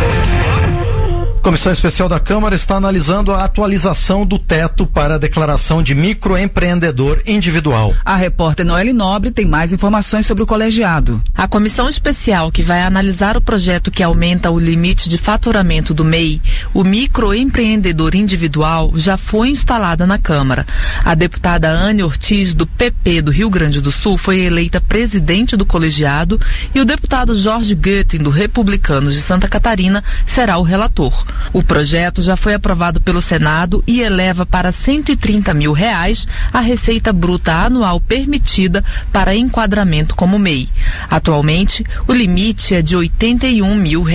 Comissão Especial da Câmara está analisando a atualização do teto para a declaração de microempreendedor individual. A repórter Noelle Nobre tem mais informações sobre o colegiado. A comissão especial que vai analisar o projeto que aumenta o limite de faturamento do MEI, o microempreendedor individual, já foi instalada na Câmara. A deputada Anne Ortiz, do PP do Rio Grande do Sul, foi eleita presidente do colegiado e o deputado Jorge Goetting, do Republicanos de Santa Catarina, será o relator. O projeto já foi aprovado pelo Senado e eleva para R$130 mil a receita bruta anual permitida para enquadramento como MEI. Atualmente, o limite é de R$81 mil.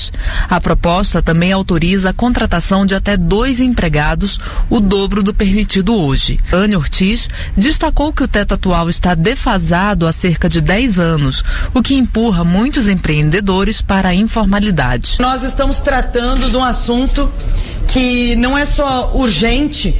A proposta também autoriza a contratação de até 2 empregados, o dobro do permitido hoje. Anne Ortiz destacou que o teto atual está defasado há cerca de 10 anos, o que empurra muitos empreendedores para a informalidade. Nós estamos tratando de um assunto que não é só urgente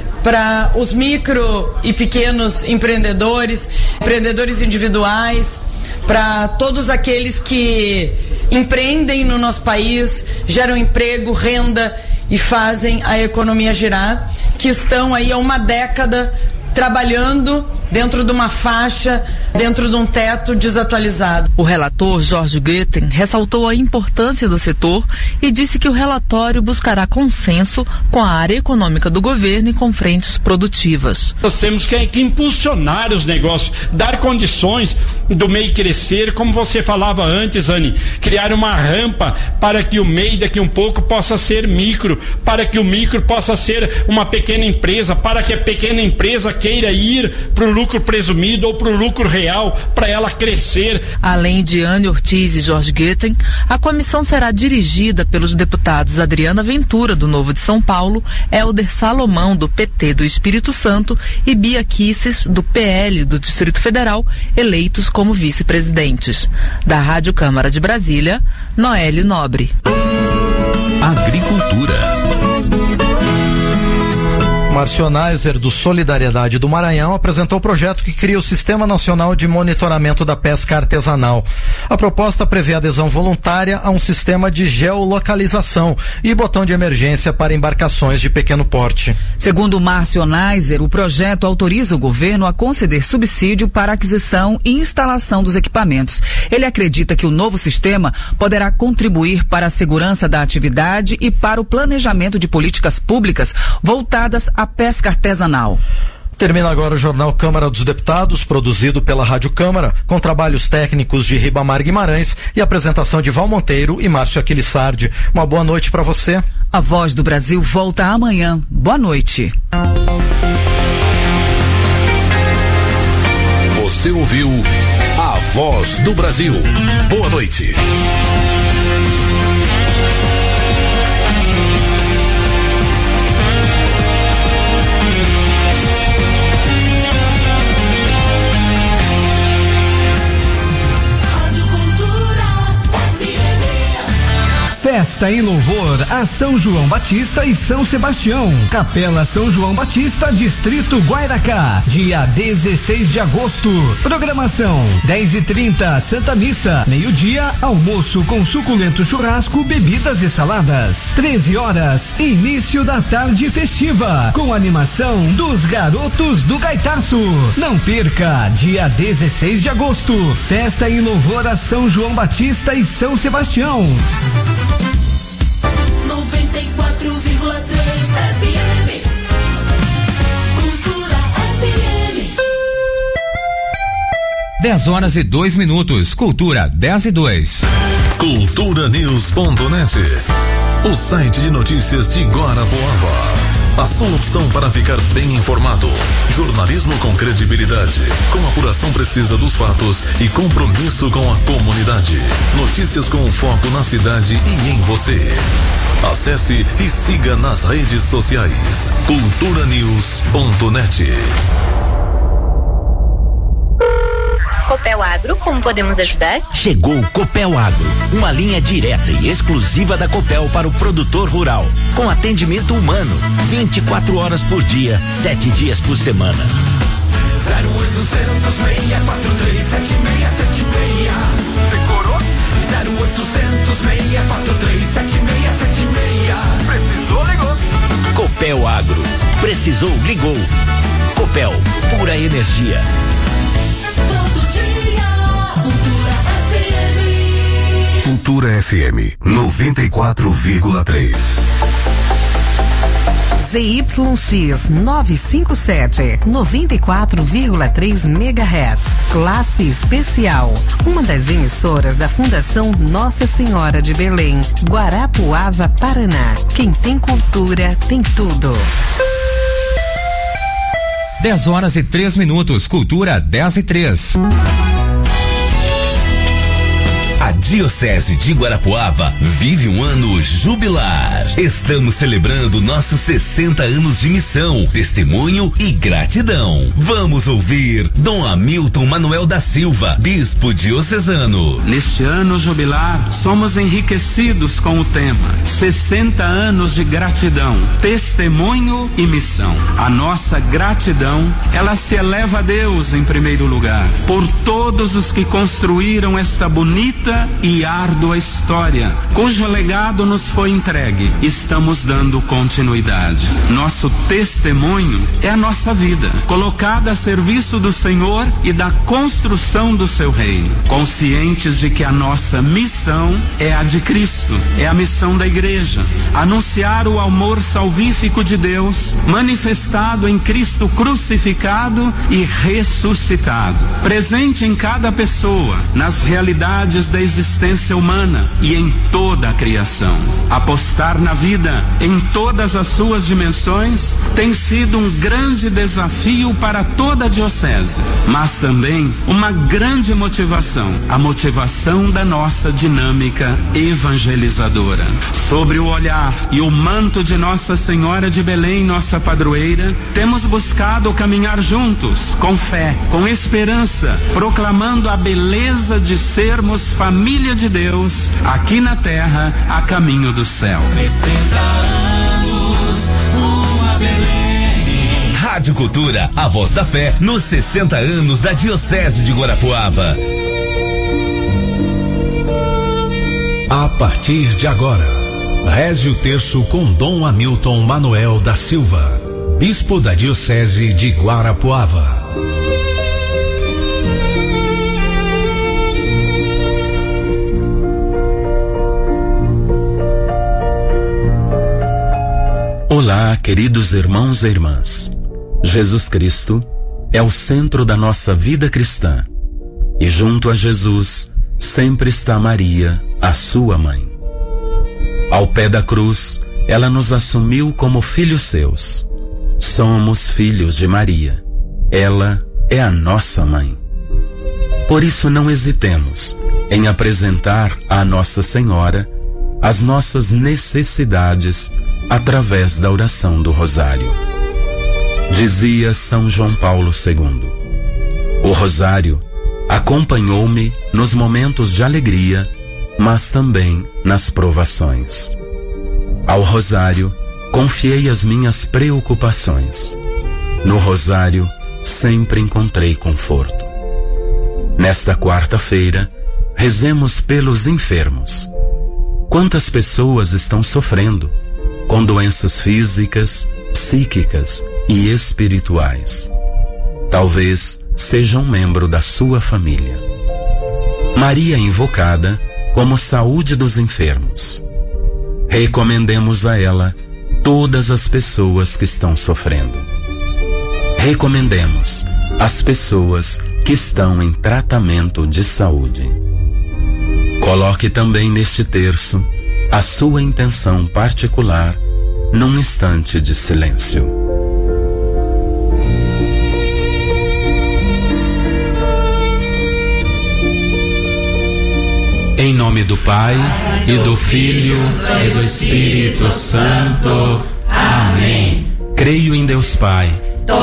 para os micro e pequenos empreendedores, empreendedores individuais, para todos aqueles que empreendem no nosso país, geram emprego, renda e fazem a economia girar, que estão aí há uma década trabalhando dentro de uma faixa, dentro de um teto desatualizado. O relator Jorge Goetting ressaltou a importância do setor e disse que o relatório buscará consenso com a área econômica do governo e com frentes produtivas. Nós temos que impulsionar os negócios, dar condições do MEI crescer, como você falava antes, Anne, criar uma rampa para que o MEI daqui um pouco possa ser micro, para que o micro possa ser uma pequena empresa, para que a pequena empresa queira ir para o lucro presumido ou para o lucro real, para ela crescer. Além de Anne Ortiz e Jorge Goetting, a comissão será dirigida pelos deputados Adriana Ventura, do Novo de São Paulo, Helder Salomão, do PT do Espírito Santo, e Bia Kicis, do PL do Distrito Federal, eleitos como vice-presidentes. Da Rádio Câmara de Brasília, Noelle Nobre. Agricultura. Márcio Neiser, do Solidariedade do Maranhão, apresentou o projeto que cria o Sistema Nacional de Monitoramento da Pesca Artesanal. A proposta prevê adesão voluntária a um sistema de geolocalização e botão de emergência para embarcações de pequeno porte. Segundo Márcio Neiser, o projeto autoriza o governo a conceder subsídio para aquisição e instalação dos equipamentos. Ele acredita que o novo sistema poderá contribuir para a segurança da atividade e para o planejamento de políticas públicas voltadas à pesca artesanal. Termina agora o Jornal Câmara dos Deputados, produzido pela Rádio Câmara, com trabalhos técnicos de Ribamar Guimarães e apresentação de Val Monteiro e Márcio Aquilissardi. Uma boa noite para você. A Voz do Brasil volta amanhã. Boa noite. Você ouviu A Voz do Brasil. Boa noite. Festa em louvor a São João Batista e São Sebastião. Capela São João Batista, Distrito Guairacá. Dia 16 de agosto. Programação: 10h30, Santa Missa. Meio-dia, almoço com suculento churrasco, bebidas e saladas. 13 horas, início da tarde festiva, com animação dos Garotos do Gaitaço. Não perca, dia 16 de agosto. Festa em louvor a São João Batista e São Sebastião. 94,3 FM. Cultura FM. 10h02. Cultura 10:02. Culturanews.net, o site de notícias de Guarapuava. A sua opção para ficar bem informado. Jornalismo com credibilidade, com apuração precisa dos fatos e compromisso com a comunidade. Notícias com foco na cidade e em você. Acesse e siga nas redes sociais. Culturanews.net. Copel Agro, como podemos ajudar? Chegou o Copel Agro, uma linha direta e exclusiva da Copel para o produtor rural, com atendimento humano, 24 horas por dia, 7 dias por semana. 0800 6437676. Decorou? 0800 6437676. Precisou, ligou. Copel Agro. Precisou, ligou. Copel, pura energia. Cultura FM 94,3. ZYX 957, 94,3 MHz. Classe especial. Uma das emissoras da Fundação Nossa Senhora de Belém, Guarapuava, Paraná. Quem tem cultura tem tudo. 10h03. Cultura 10:03. A Diocese de Guarapuava vive um ano jubilar. Estamos celebrando nossos 60 anos de missão, testemunho e gratidão. Vamos ouvir Dom Hamilton Manuel da Silva, bispo diocesano. Neste ano jubilar, somos enriquecidos com o tema 60 anos de gratidão, testemunho e missão. A nossa gratidão, ela se eleva a Deus em primeiro lugar, por todos os que construíram esta bonita e árdua história, cujo legado nos foi entregue. Estamos dando continuidade. Nosso testemunho é a nossa vida, colocada a serviço do Senhor e da construção do seu reino, conscientes de que a nossa missão é a de Cristo, é a missão da igreja, anunciar o amor salvífico de Deus, manifestado em Cristo crucificado e ressuscitado, presente em cada pessoa, nas realidades da existência humana e em toda a criação. Apostar na vida em todas as suas dimensões tem sido um grande desafio para toda a diocese, mas também uma grande motivação, a motivação da nossa dinâmica evangelizadora. Sobre o olhar e o manto de Nossa Senhora de Belém, nossa padroeira, temos buscado caminhar juntos, com fé, com esperança, proclamando a beleza de sermos família de Deus, aqui na terra, a caminho do céu. 60 anos, uma Belém Rádio Cultura, a voz da fé, nos 60 anos da Diocese de Guarapuava. A partir de agora, reze o terço com Dom Hamilton Manuel da Silva, bispo da Diocese de Guarapuava. Olá, queridos irmãos e irmãs. Jesus Cristo é o centro da nossa vida cristã. E junto a Jesus sempre está Maria, a sua mãe. Ao pé da cruz, ela nos assumiu como filhos seus. Somos filhos de Maria. Ela é a nossa mãe. Por isso não hesitemos em apresentar à Nossa Senhora as nossas necessidades através da oração do Rosário. Dizia São João Paulo II: o Rosário acompanhou-me nos momentos de alegria, mas também nas provações. Ao Rosário confiei as minhas preocupações. No Rosário sempre encontrei conforto. Nesta quarta-feira, rezemos pelos enfermos. Quantas pessoas estão sofrendo com doenças físicas, psíquicas e espirituais? Talvez seja um membro da sua família. Maria é invocada como saúde dos enfermos. Recomendemos a ela todas as pessoas que estão sofrendo. Recomendemos as pessoas que estão em tratamento de saúde. Coloque também neste terço a sua intenção particular num instante de silêncio. Em nome do Pai, e do Filho, e do Espírito Santo. Amém. Creio em Deus Pai,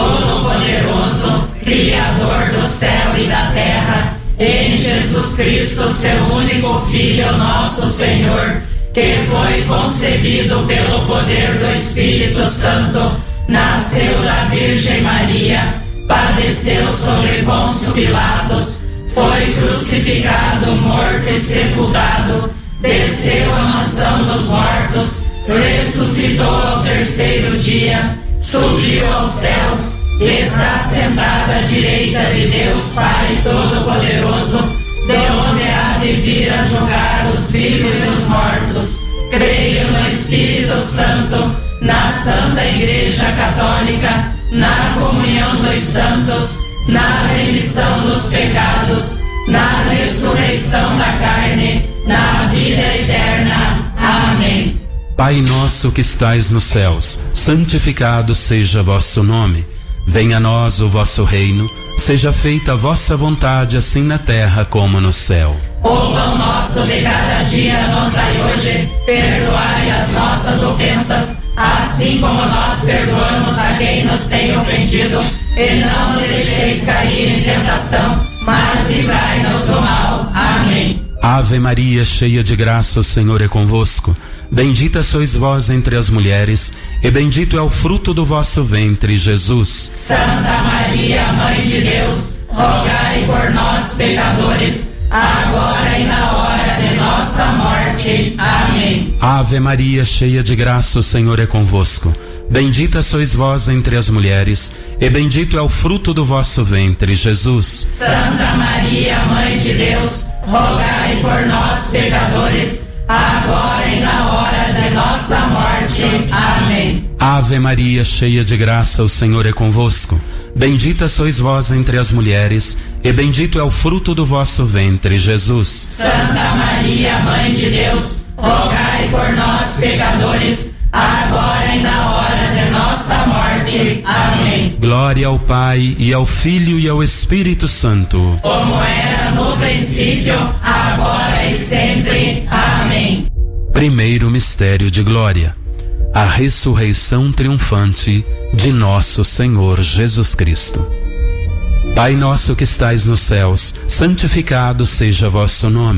Todo-Poderoso, Criador do céu e da terra, em Jesus Cristo, seu único Filho, nosso Senhor, que foi concebido pelo poder do Espírito Santo, nasceu da Virgem Maria, padeceu sobre Pôncio Pilatos, foi crucificado, morto e sepultado, desceu à mansão dos mortos, ressuscitou ao terceiro dia, subiu aos céus, está sentada à direita de Deus Pai Todo-Poderoso, de onde há de vir a julgar os vivos e os mortos. Creio no Espírito Santo, na Santa Igreja Católica, na comunhão dos santos, na remissão dos pecados, na ressurreição da carne, na vida eterna. Amém. Pai nosso que estais nos céus, santificado seja vosso nome. Venha a nós o vosso reino, seja feita a vossa vontade, assim na terra como no céu. O pão nosso de cada dia nos dai hoje, perdoai as nossas ofensas, assim como nós perdoamos a quem nos tem ofendido, e não nos deixeis cair em tentação, mas livrai-nos do mal. Amém. Ave Maria, cheia de graça, o Senhor é convosco. Bendita sois vós entre as mulheres, e bendito é o fruto do vosso ventre, Jesus. Santa Maria, Mãe de Deus, rogai por nós, pecadores, agora e na hora de nossa morte. Amém. Ave Maria, cheia de graça, o Senhor é convosco. Bendita sois vós entre as mulheres, e bendito é o fruto do vosso ventre, Jesus. Santa Maria, Mãe de Deus, rogai por nós, pecadores, agora e na hora de nossa morte. Amém. Ave Maria, cheia de graça, o Senhor é convosco. Bendita sois vós entre as mulheres, e bendito é o fruto do vosso ventre, Jesus. Santa Maria, Mãe de Deus, rogai por nós, pecadores, agora e na hora de nossa morte. Amém. Glória ao Pai, e ao Filho, e ao Espírito Santo. Como era no princípio, agora e sempre. Amém. Primeiro mistério de glória: a ressurreição triunfante de nosso Senhor Jesus Cristo. Pai nosso que estais nos céus, santificado seja vosso nome.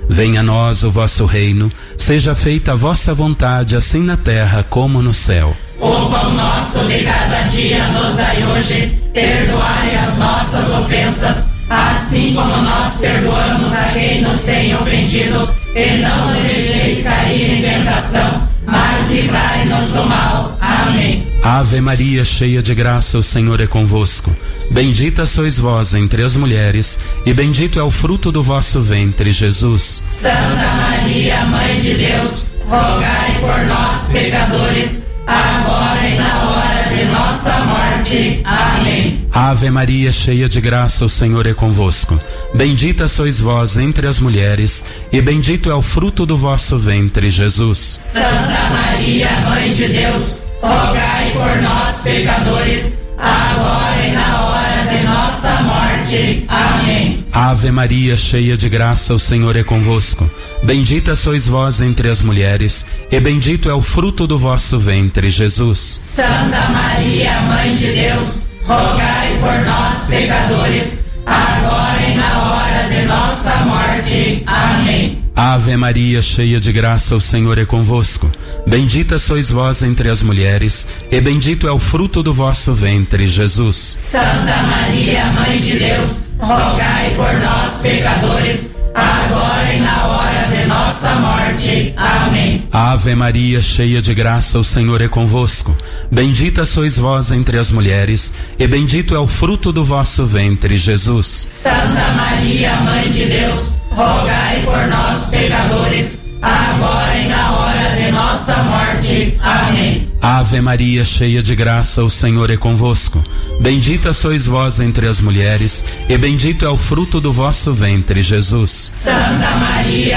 Venha a nós o vosso reino, seja feita a vossa vontade, assim na terra como no céu. O pão nosso de cada dia nos dai hoje, perdoai as nossas ofensas, assim como nós perdoamos a quem nos tem ofendido, e não nos deixeis cair em tentação, mas livrai-nos do mal. Amém. Ave Maria, cheia de graça, o Senhor é convosco. Bendita sois vós entre as mulheres, e bendito é o fruto do vosso ventre, Jesus. Santa Maria, Mãe de Deus, rogai por nós, pecadores, agora e na hora de nossa morte. Amém. Ave Maria, cheia de graça, o Senhor é convosco. Bendita sois vós entre as mulheres, e bendito é o fruto do vosso ventre, Jesus. Santa Maria, Mãe de Deus, rogai por nós, pecadores, agora e na hora de nossa morte. Amém. Ave Maria, cheia de graça, o Senhor é convosco. Bendita sois vós entre as mulheres, e bendito é o fruto do vosso ventre, Jesus. Santa Maria, Mãe de Deus, rogai por nós, pecadores, agora e na hora de nossa morte. Amém. Ave Maria, cheia de graça, o Senhor é convosco. Bendita sois vós entre as mulheres, e bendito é o fruto do vosso ventre, Jesus. Santa Maria, Mãe de Deus, rogai por nós, pecadores, agora e na hora de nossa morte. Amém. Ave Maria, cheia de graça, o Senhor é convosco. Bendita sois vós entre as mulheres, e bendito é o fruto do vosso ventre, Jesus. Santa Maria, Mãe de Deus, rogai por nós, pecadores, agora e na hora de nossa morte. Amém. Ave Maria, cheia de graça, o Senhor é convosco. Bendita sois vós entre as mulheres, e bendito é o fruto do vosso ventre, Jesus. Santa Maria,